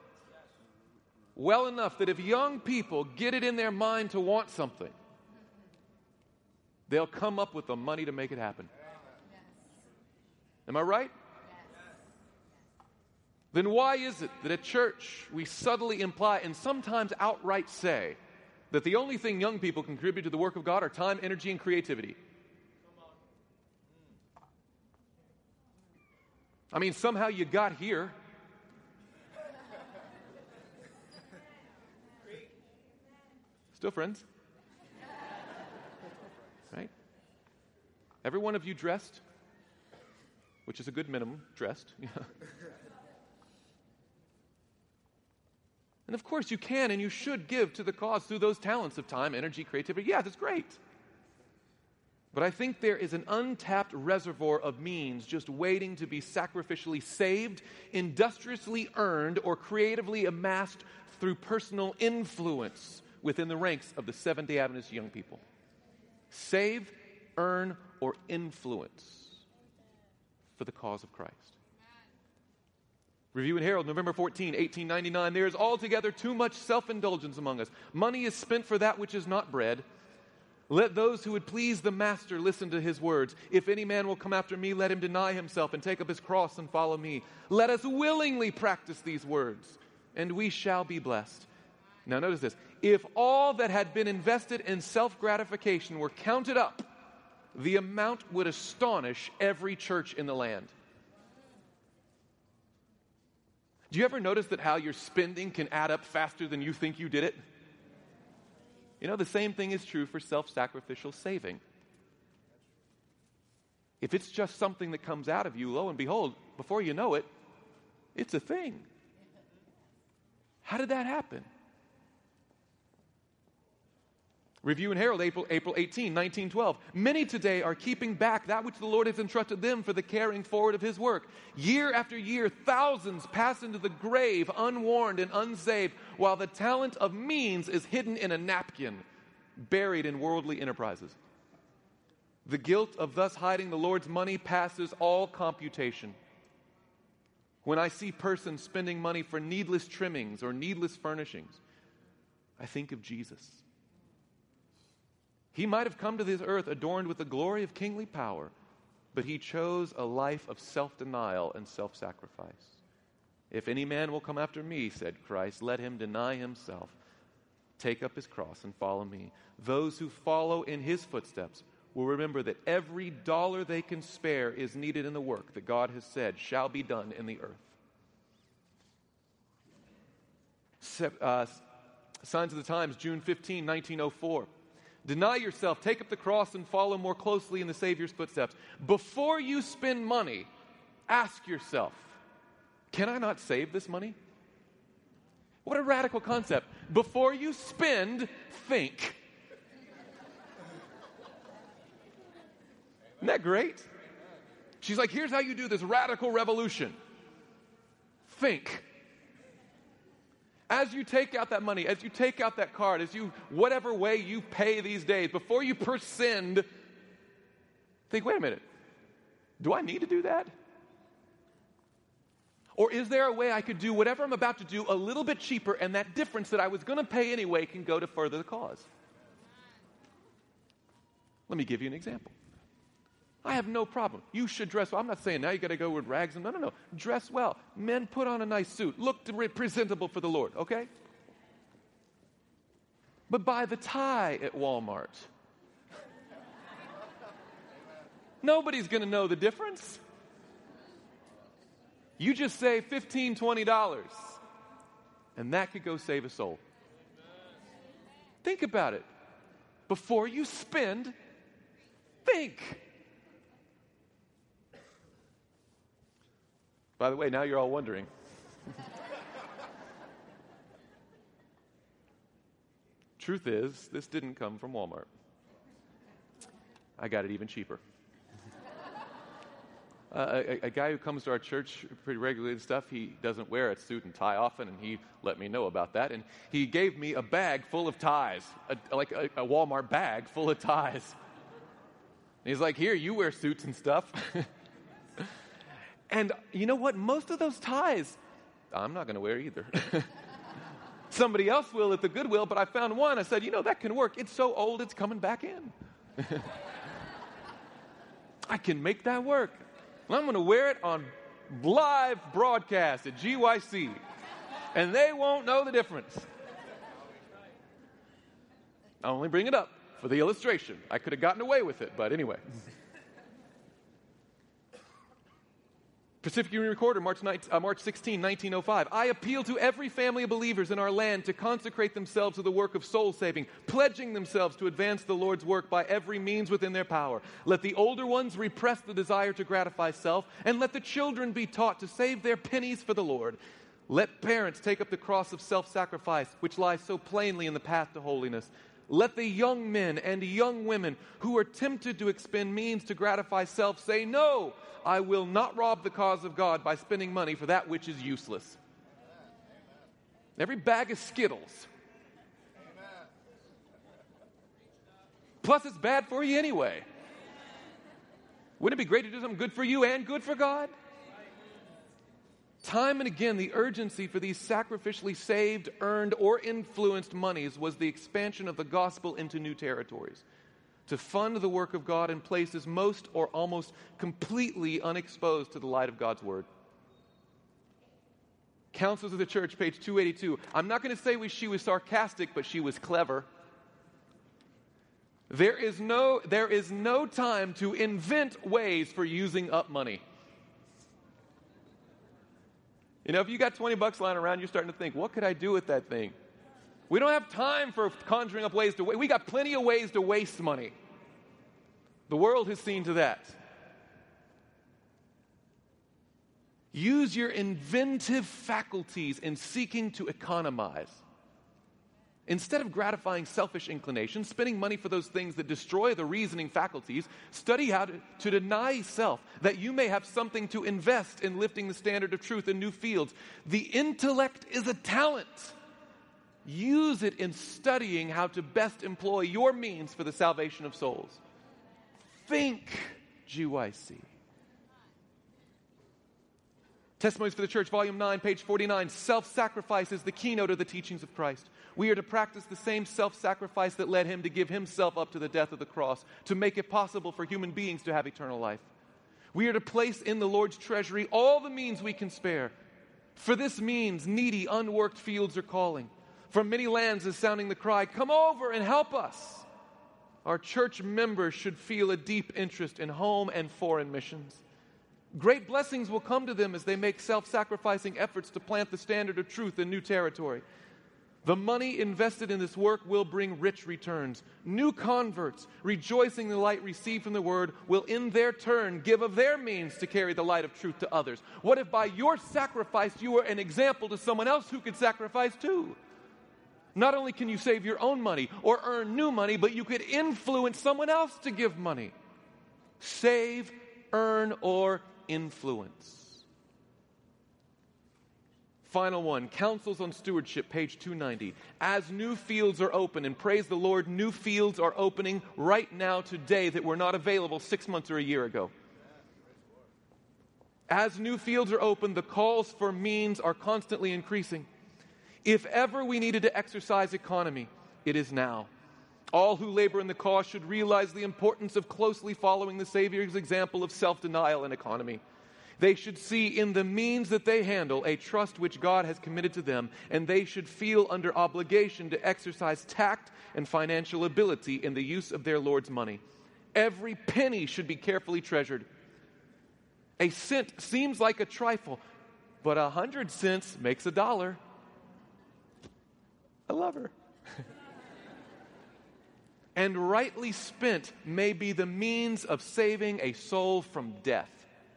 well enough that if young people get it in their mind to want something, they'll come up with the money to make it happen. Am I right? Then why is it that at church we subtly imply and sometimes outright say that the only thing young people contribute to the work of God are time, energy, and creativity? I mean, somehow you got here. Still friends? Right? Every one of you dressed, which is a good minimum, dressed. And of course you can and you should give to the cause through those talents of time, energy, creativity. Yeah, that's great. But I think there is an untapped reservoir of means just waiting to be sacrificially saved, industriously earned, or creatively amassed through personal influence within the ranks of the Seventh-day Adventist young people. Save, earn, or influence for the cause of Christ. Review and Herald, November 14, 1899. There is altogether too much self-indulgence among us. Money is spent for that which is not bread. Let those who would please the Master listen to his words. If any man will come after me, let him deny himself and take up his cross and follow me. Let us willingly practice these words, and we shall be blessed. Now notice this. If all that had been invested in self-gratification were counted up, the amount would astonish every church in the land. Do you ever notice that how your spending can add up faster than you think you did it? You know, the same thing is true for self-sacrificial saving. If it's just something that comes out of you, lo and behold, before you know it, it's a thing. How did that happen? Review and Herald, April 18, 1912. Many today are keeping back that which the Lord has entrusted them for the carrying forward of His work. Year after year, thousands pass into the grave unwarned and unsaved, while the talent of means is hidden in a napkin, buried in worldly enterprises. The guilt of thus hiding the Lord's money passes all computation. When I see persons spending money for needless trimmings or needless furnishings, I think of Jesus. He might have come to this earth adorned with the glory of kingly power, but he chose a life of self-denial and self-sacrifice. If any man will come after me, said Christ, let him deny himself, take up his cross and follow me. Those who follow in his footsteps will remember that every dollar they can spare is needed in the work that God has said shall be done in the earth. Signs of the Times, June 15, 1904. Deny yourself, take up the cross, and follow more closely in the Savior's footsteps. Before you spend money, ask yourself, can I not save this money? What a radical concept. Before you spend, think. Isn't that great? She's like, here's how you do this radical revolution. Think. As you take out that money, as you take out that card, as you, whatever way you pay these days, before you send, think, wait a minute, do I need to do that? Or is there a way I could do whatever I'm about to do a little bit cheaper, and that difference that I was going to pay anyway can go to further the cause? Let me give you an example. I have no problem. You should dress well. I'm not saying now you got to go with rags. No. Dress well. Men, put on a nice suit. Look presentable for the Lord, okay? But buy the tie at Walmart. Nobody's going to know the difference. You just save $15, $20, and that could go save a soul. Think about it. Before you spend, think. By the way, now you're all wondering. Truth is, this didn't come from Walmart. I got it even cheaper. A guy who comes to our church pretty regularly and stuff, he doesn't wear a suit and tie often, and he let me know about that. And he gave me a bag full of ties, like a Walmart bag full of ties. And he's like, here, you wear suits and stuff. And you know what? Most of those ties, I'm not going to wear either. Somebody else will at the Goodwill, but I found one. I said, that can work. It's so old, it's coming back in. I can make that work. I'm going to wear it on live broadcast at GYC, and they won't know the difference. I only bring it up for the illustration. I could have gotten away with it, but anyway. Pacific Union Recorder, March 16, 1905. I appeal to every family of believers in our land to consecrate themselves to the work of soul saving, pledging themselves to advance the Lord's work by every means within their power. Let the older ones repress the desire to gratify self, and let the children be taught to save their pennies for the Lord. Let parents take up the cross of self-sacrifice, which lies so plainly in the path to holiness. Let the young men and young women who are tempted to expend means to gratify self say, no, I will not rob the cause of God by spending money for that which is useless. Every bag of Skittles. Plus, it's bad for you anyway. Wouldn't it be great to do something good for you and good for God? Time and again, the urgency for these sacrificially saved, earned, or influenced monies was the expansion of the gospel into new territories, to fund the work of God in places most or almost completely unexposed to the light of God's Word. Councils of the Church, page 282. I'm not going to say she was sarcastic, but she was clever. There is no time to invent ways for using up money. If you got $20 lying around, you're starting to think, what could I do with that thing? We don't have time for conjuring up ways to waste. We got plenty of ways to waste money. The world has seen to that. Use your inventive faculties in seeking to economize. Instead of gratifying selfish inclinations, spending money for those things that destroy the reasoning faculties, study how to deny self, that you may have something to invest in lifting the standard of truth in new fields. The intellect is a talent. Use it in studying how to best employ your means for the salvation of souls. Think, GYC. Testimonies for the Church, Volume 9, page 49. Self-sacrifice is the keynote of the teachings of Christ. We are to practice the same self-sacrifice that led him to give himself up to the death of the cross to make it possible for human beings to have eternal life. We are to place in the Lord's treasury all the means we can spare. For this means, needy, unworked fields are calling. From many lands is sounding the cry, come over and help us. Our church members should feel a deep interest in home and foreign missions. Great blessings will come to them as they make self-sacrificing efforts to plant the standard of truth in new territory. The money invested in this work will bring rich returns. New converts, rejoicing in the light received from the Word, will in their turn give of their means to carry the light of truth to others. What if by your sacrifice you were an example to someone else who could sacrifice too? Not only can you save your own money or earn new money, but you could influence someone else to give money. Save, earn, or influence. Final one, Counsels on Stewardship, page 290. As new fields are open, and praise the Lord, new fields are opening right now today that were not available 6 months or a year ago. As new fields are open, the calls for means are constantly increasing. If ever we needed to exercise economy, it is now. All who labor in the cause should realize the importance of closely following the Savior's example of self-denial and economy. They should see in the means that they handle a trust which God has committed to them, and they should feel under obligation to exercise tact and financial ability in the use of their Lord's money. Every penny should be carefully treasured. A cent seems like a trifle, but 100 cents makes $1. I love her. And rightly spent may be the means of saving a soul from death.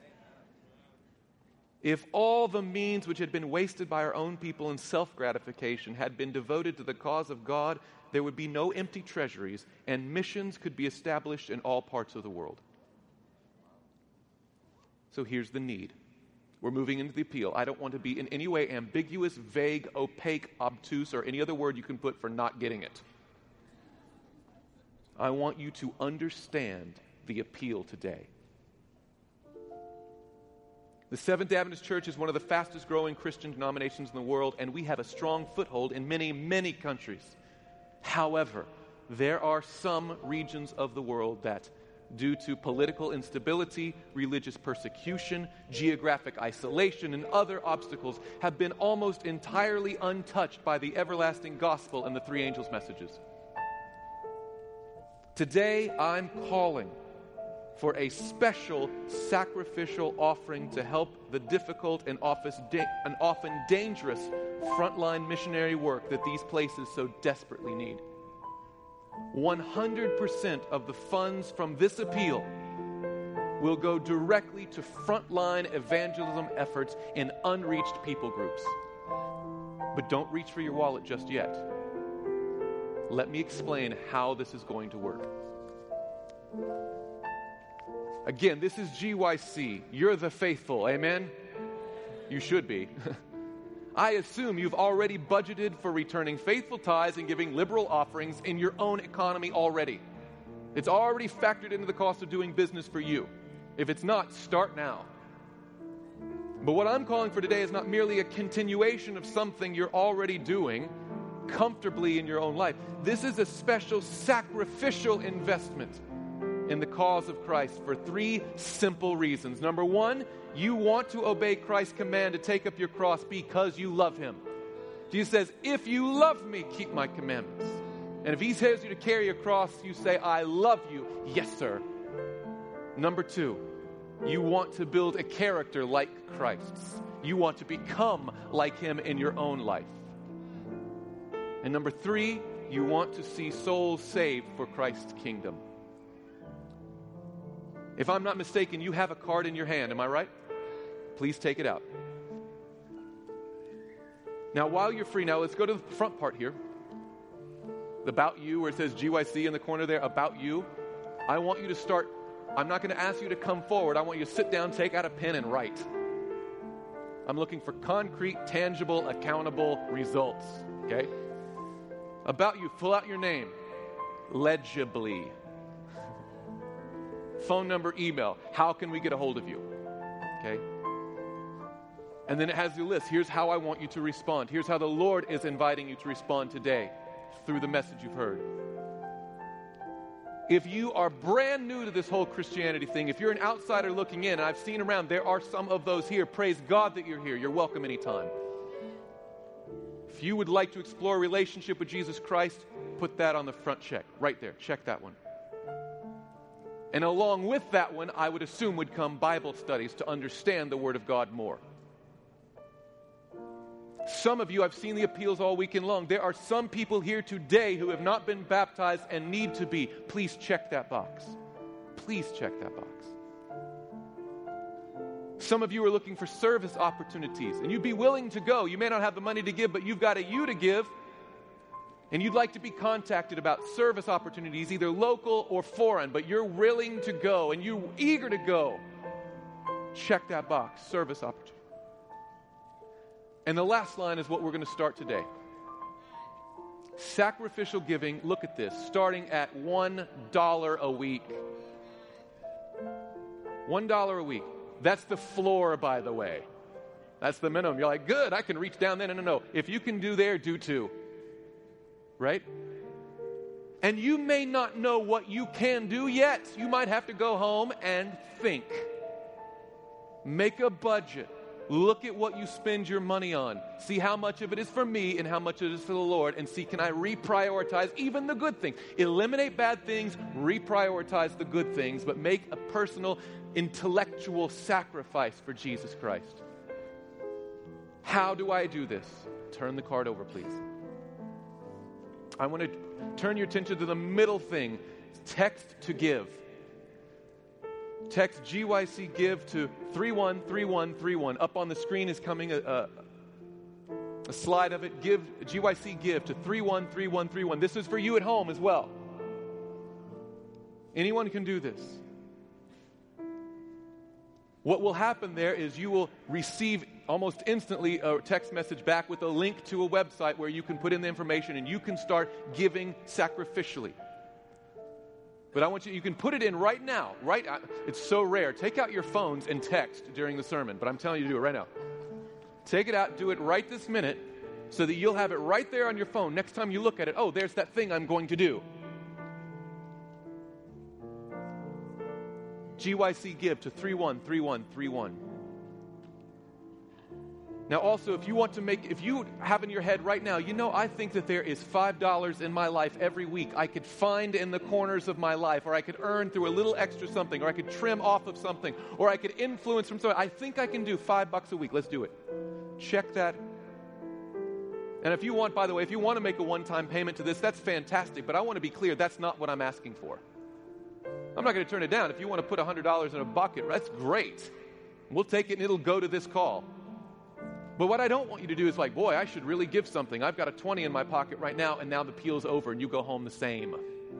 If all the means which had been wasted by our own people in self-gratification had been devoted to the cause of God, there would be no empty treasuries, and missions could be established in all parts of the world. So here's the need. We're moving into the appeal. I don't want to be in any way ambiguous, vague, opaque, obtuse, or any other word you can put for not getting it. I want you to understand the appeal today. The Seventh Adventist Church is one of the fastest growing Christian denominations in the world, and we have a strong foothold in many, many countries. However, there are some regions of the world that, due to political instability, religious persecution, geographic isolation, and other obstacles, have been almost entirely untouched by the everlasting gospel and the three angels' messages. Today, I'm calling for a special sacrificial offering to help the difficult and often dangerous frontline missionary work that these places so desperately need. 100% of the funds from this appeal will go directly to frontline evangelism efforts in unreached people groups. But don't reach for your wallet just yet. Let me explain how this is going to work. Again, this is GYC. You're the faithful, amen? You should be. I assume you've already budgeted for returning faithful tithes and giving liberal offerings in your own economy already. It's already factored into the cost of doing business for you. If it's not, start now. But what I'm calling for today is not merely a continuation of something you're already doing comfortably in your own life. This is a special sacrificial investment in the cause of Christ for 3 simple reasons. Number 1, you want to obey Christ's command to take up your cross because you love Him. Jesus says, if you love me, keep my commandments. And if He tells you to carry a cross, you say, I love you. Yes, sir. Number 2, you want to build a character like Christ's. You want to become like Him in your own life. And number 3, you want to see souls saved for Christ's kingdom. If I'm not mistaken, you have a card in your hand, am I right? Please take it out. Now, while you're free, let's go to the front part here. The About You, where it says GYC in the corner there, About You. I want you to start, I'm not going to ask you to come forward. I want you to sit down, take out a pen, and write. I'm looking for concrete, tangible, accountable results, okay? About You, fill out your name legibly. Phone number, email. How can we get a hold of you? Okay? And then it has the list. Here's how I want you to respond. Here's how the Lord is inviting you to respond today through the message you've heard. If you are brand new to this whole Christianity thing, if you're an outsider looking in, and I've seen around, there are some of those here. Praise God that you're here. You're welcome anytime. If you would like to explore a relationship with Jesus Christ, put that on the front check. Right there. Check that one. And along with that one, I would assume would come Bible studies to understand the Word of God more. Some of you, I've seen the appeals all weekend long. There are some people here today who have not been baptized and need to be. Please check that box. Please check that box. Some of you are looking for service opportunities, and you'd be willing to go. You may not have the money to give, but you've got a you to give, and you'd like to be contacted about service opportunities, either local or foreign, but you're willing to go, and you're eager to go. Check that box, service opportunity. And the last line is what we're going to start today. Sacrificial giving, look at this, starting at $1 a week. $1 a week. That's the floor, by the way. That's the minimum. You're like, good, I can reach down there. No. If you can do there, do too. Right? And you may not know what you can do yet. You might have to go home and think. Make a budget. Look at what you spend your money on. See how much of it is for me and how much it is for the Lord. And see, can I reprioritize even the good things? Eliminate bad things, reprioritize the good things, but make a personal, intellectual sacrifice for Jesus Christ. How do I do this? Turn the card over, please. I want to turn your attention to the middle thing. Text to give. Text GYC Give to 313131. Up on the screen is coming a slide of it. Give GYC Give to 313131. This is for you at home as well. Anyone can do this. What will happen there is you will receive almost instantly a text message back with a link to a website where you can put in the information and you can start giving sacrificially. But I want you can put it in right now. It's so rare. Take out your phones and text during the sermon, but I'm telling you to do it right now. Take it out, do it right this minute, so that you'll have it right there on your phone. Next time you look at it, oh, there's that thing I'm going to do. GYC Give to 313131. Now also, if you have in your head right now, I think that there is $5 in my life every week I could find in the corners of my life, or I could earn through a little extra something, or I could trim off of something, or I could influence from something. I think I can do $5 a week. Let's do it. Check that. And if you want, by the way, if you want to make a one-time payment to this, that's fantastic, but I want to be clear, that's not what I'm asking for. I'm not going to turn it down. If you want to put $100 in a bucket, that's great. We'll take it and it'll go to this call. But what I don't want you to do is like, boy, I should really give something. I've got a 20 in my pocket right now, and now the peel's over, and you go home the same.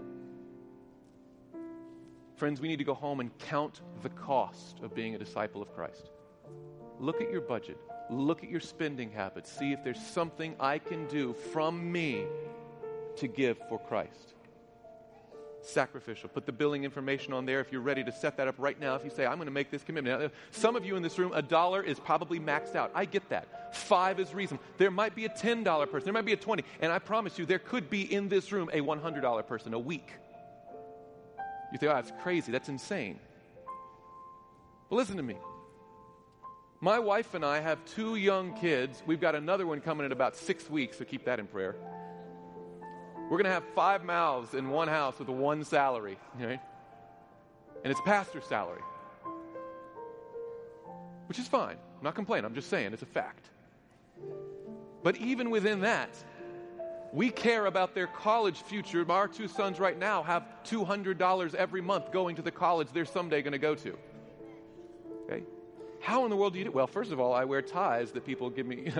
Friends, we need to go home and count the cost of being a disciple of Christ. Look at your budget. Look at your spending habits. See if there's something I can do from me to give for Christ. Sacrificial. Put the billing information on there if you're ready to set that up right now. If you say, I'm going to make this commitment. Now, some of you in this room, $1 is probably maxed out. I get that. 5 is reasonable. There might be a $10 person. There might be a 20. And I promise you, there could be in this room a $100 person a week. You think, that's crazy. That's insane. But listen to me. My wife and I have 2 young kids. We've got another one coming in about 6 weeks, so keep that in prayer. We're going to have 5 mouths in one house with one salary, right? And it's pastor's salary, which is fine. I'm not complaining. I'm just saying it's a fact. But even within that, we care about their college future. Our 2 sons right now have $200 every month going to the college they're someday going to go to. Okay? How in the world do you do it? Well, first of all, I wear ties that people give me.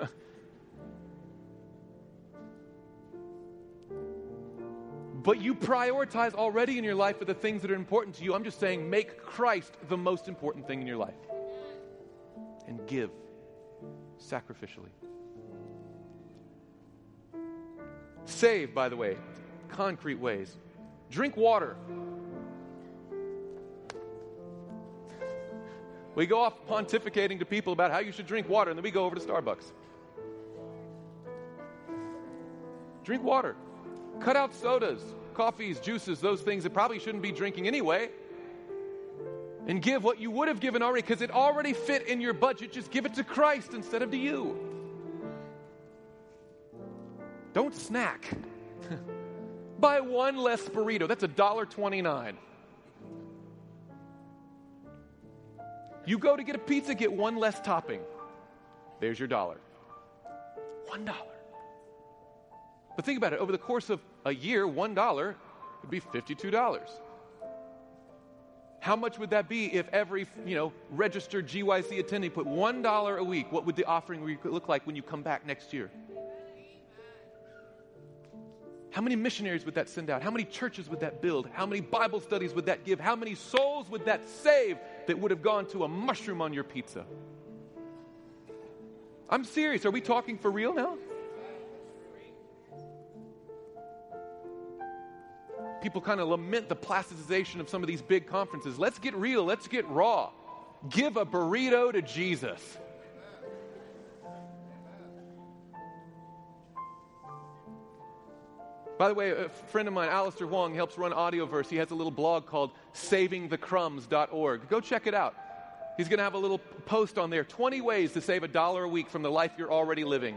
But you prioritize already in your life for the things that are important to you. I'm just saying, make Christ the most important thing in your life. And give sacrificially. Save, by the way, concrete ways. Drink water. We go off pontificating to people about how you should drink water, and then we go over to Starbucks. Drink water. Cut out sodas, coffees, juices, those things that probably shouldn't be drinking anyway. And give what you would have given already, because it already fit in your budget. Just give it to Christ instead of to you. Don't snack. Buy one less burrito. That's $1.29. You go to get a pizza, get one less topping. There's your $1. $1. But think about it. Over the course of a year, $1 would be $52. How much would that be if every, registered GYC attendee put $1 a week? What would the offering look like when you come back next year? How many missionaries would that send out? How many churches would that build? How many Bible studies would that give? How many souls would that save that would have gone to a mushroom on your pizza? I'm serious. Are we talking for real now? People kind of lament the plasticization of some of these big conferences. Let's get real. Let's get raw. Give a burrito to Jesus. By the way, a friend of mine, Alistair Wong, helps run Audioverse. He has a little blog called savingthecrumbs.org. Go check it out. He's going to have a little post on there, 20 ways to save $1 a week from the life you're already living.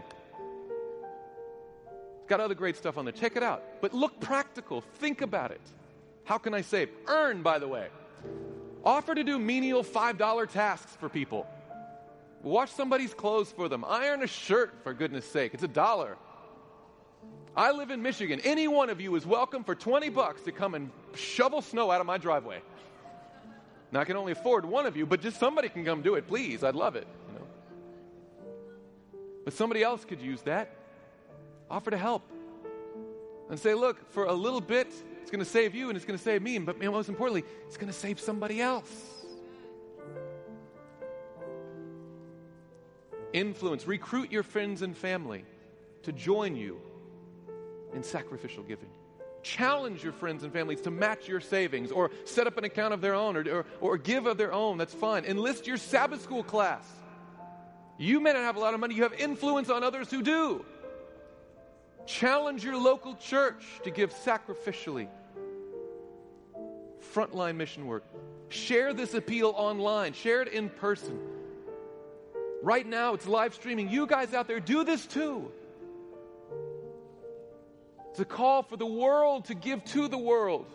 It's got other great stuff on there. Check it out. But look practical. Think about it. How can I save? Earn, by the way. Offer to do menial $5 tasks for people. Wash somebody's clothes for them. Iron a shirt, for goodness sake. It's $1. I live in Michigan. Any one of you is welcome for $20 to come and shovel snow out of my driveway. Now, I can only afford one of you, but just somebody can come do it, please. I'd love it. But somebody else could use that. Offer to help. And say, look, for a little bit, it's going to save you and it's going to save me. But most importantly, it's going to save somebody else. Influence. Recruit your friends and family to join you in sacrificial giving. Challenge your friends and families to match your savings or set up an account of their own or give of their own. That's fine. Enlist your Sabbath school class. You may not have a lot of money. You have influence on others who do. Challenge your local church to give sacrificially. Frontline mission work. Share this appeal online. Share it in person. Right now, it's live streaming. You guys out there, do this too. It's a call for the world to give to the world.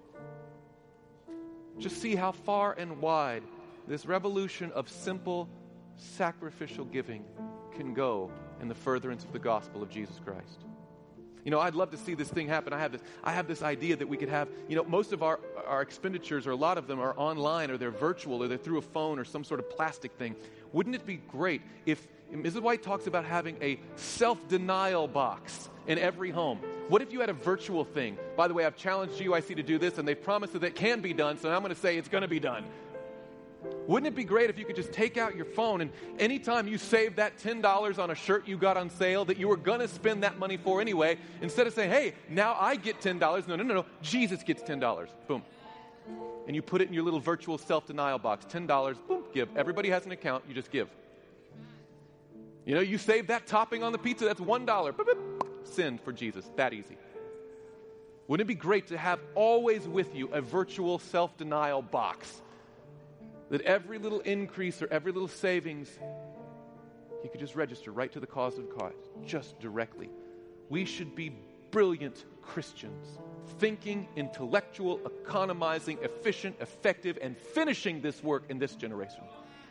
Just see how far and wide this revolution of simple sacrificial giving can go in the furtherance of the gospel of Jesus Christ. I'd love to see this thing happen. I have this idea that we could have, most of our expenditures, or a lot of them, are online, or they're virtual, or they're through a phone or some sort of plastic thing. Wouldn't it be great if Mrs. White talks about having a self-denial box in every home? What if you had a virtual thing? By the way, I've challenged GYC to do this, and they've promised that it can be done, so I'm going to say it's going to be done. Wouldn't it be great if you could just take out your phone and anytime you save that $10 on a shirt you got on sale that you were going to spend that money for anyway, instead of saying, hey, now I get $10. No. Jesus gets $10. Boom. And you put it in your little virtual self-denial box. $10, boom, give. Everybody has an account. You just give. You save that topping on the pizza. That's $1. Boop, boop. Send for Jesus. That easy. Wouldn't it be great to have always with you a virtual self-denial box? That every little increase or every little savings, you could just register right to the cause of God, just directly. We should be brilliant Christians, thinking, intellectual, economizing, efficient, effective, and finishing this work in this generation.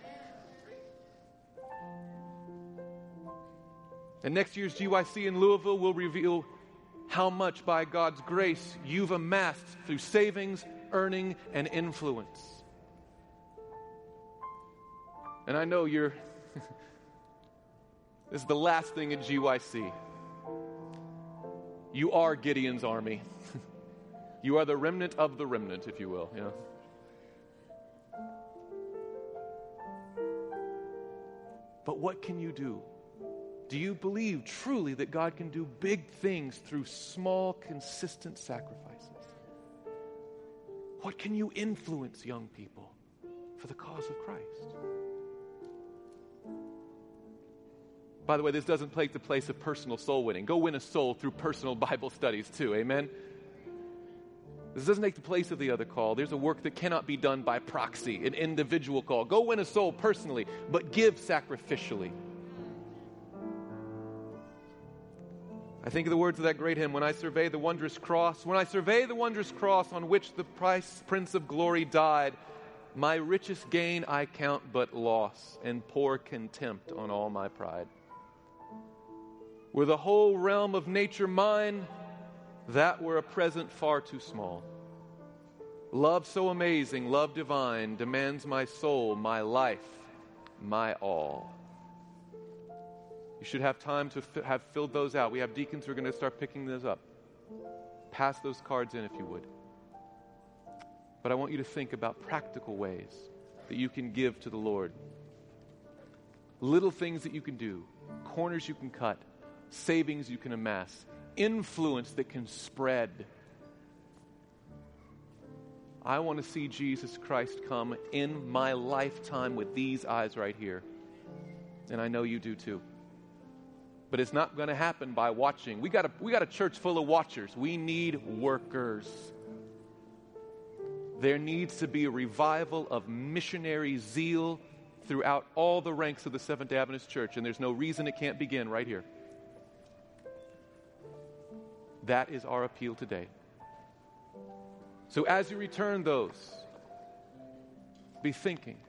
And next year's GYC in Louisville will reveal how much, by God's grace, you've amassed through savings, earning, and influence. And I know this is the last thing at GYC. You are Gideon's army. You are the remnant of the remnant, if you will. But what can you do? Do you believe truly that God can do big things through small, consistent sacrifices? What can you influence, young people, for the cause cross of Christ. By the way, this doesn't take the place of personal soul winning. Go win a soul through personal Bible studies too, amen? This doesn't take the place of the other call. There's a work that cannot be done by proxy, an individual call. Go win a soul personally, but give sacrificially. I think of the words of that great hymn, when I survey the wondrous cross on which the Prince of Glory died, my richest gain I count but loss, and pour contempt on all my pride. Were the whole realm of nature mine, that were a present far too small. Love so amazing, love divine, demands my soul, my life, my all. You should have time to have filled those out. We have deacons who are going to start picking those up. Pass those cards in if you would. But I want you to think about practical ways that you can give to the Lord. Little things that you can do, corners you can cut, savings you can amass, influence that can spread. I want to see Jesus Christ come in my lifetime with these eyes right here. And I know you do too. But it's not going to happen by watching. We got a church full of watchers. We need workers. There needs to be a revival of missionary zeal throughout all the ranks of the Seventh-day Adventist Church, and there's no reason it can't begin right here. That is our appeal today. So as you return those, be thinking.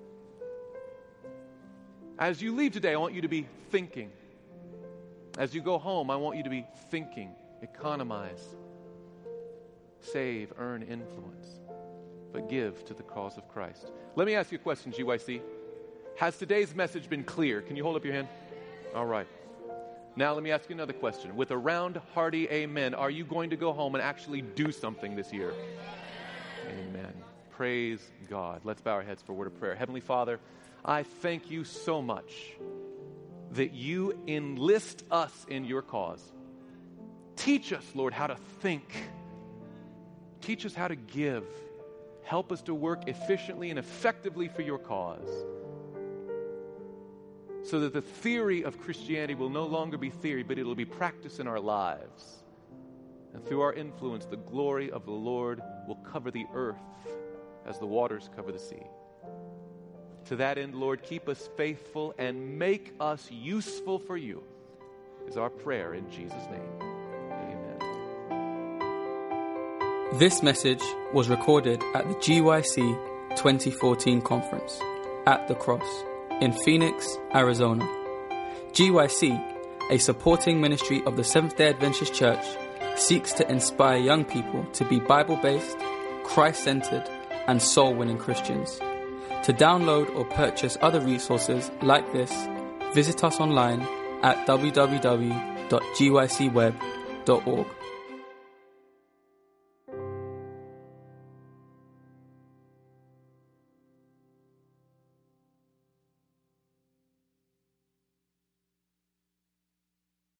As you leave today, I want you to be thinking. As you go home, I want you to be thinking, economize, save, earn influence, but give to the cause of Christ. Let me ask you a question, GYC. Has today's message been clear? Can you hold up your hand? All right. Now let me ask you another question. With a round, hearty amen, are you going to go home and actually do something this year? Amen. Praise God. Let's bow our heads for a word of prayer. Heavenly Father, I thank you so much that you enlist us in your cause. Teach us, Lord, how to think. Teach us how to give. Help us to work efficiently and effectively for your cause, so that the theory of Christianity will no longer be theory, but it'll be practice in our lives. And through our influence, the glory of the Lord will cover the earth as the waters cover the sea. To that end, Lord, keep us faithful and make us useful for you, is our prayer in Jesus' name. Amen. This message was recorded at the GYC 2014 conference at the Cross in Phoenix, Arizona. GYC, a supporting ministry of the Seventh-day Adventist Church, seeks to inspire young people to be Bible-based, Christ-centered, and soul-winning Christians. To download or purchase other resources like this, visit us online at www.gycweb.org.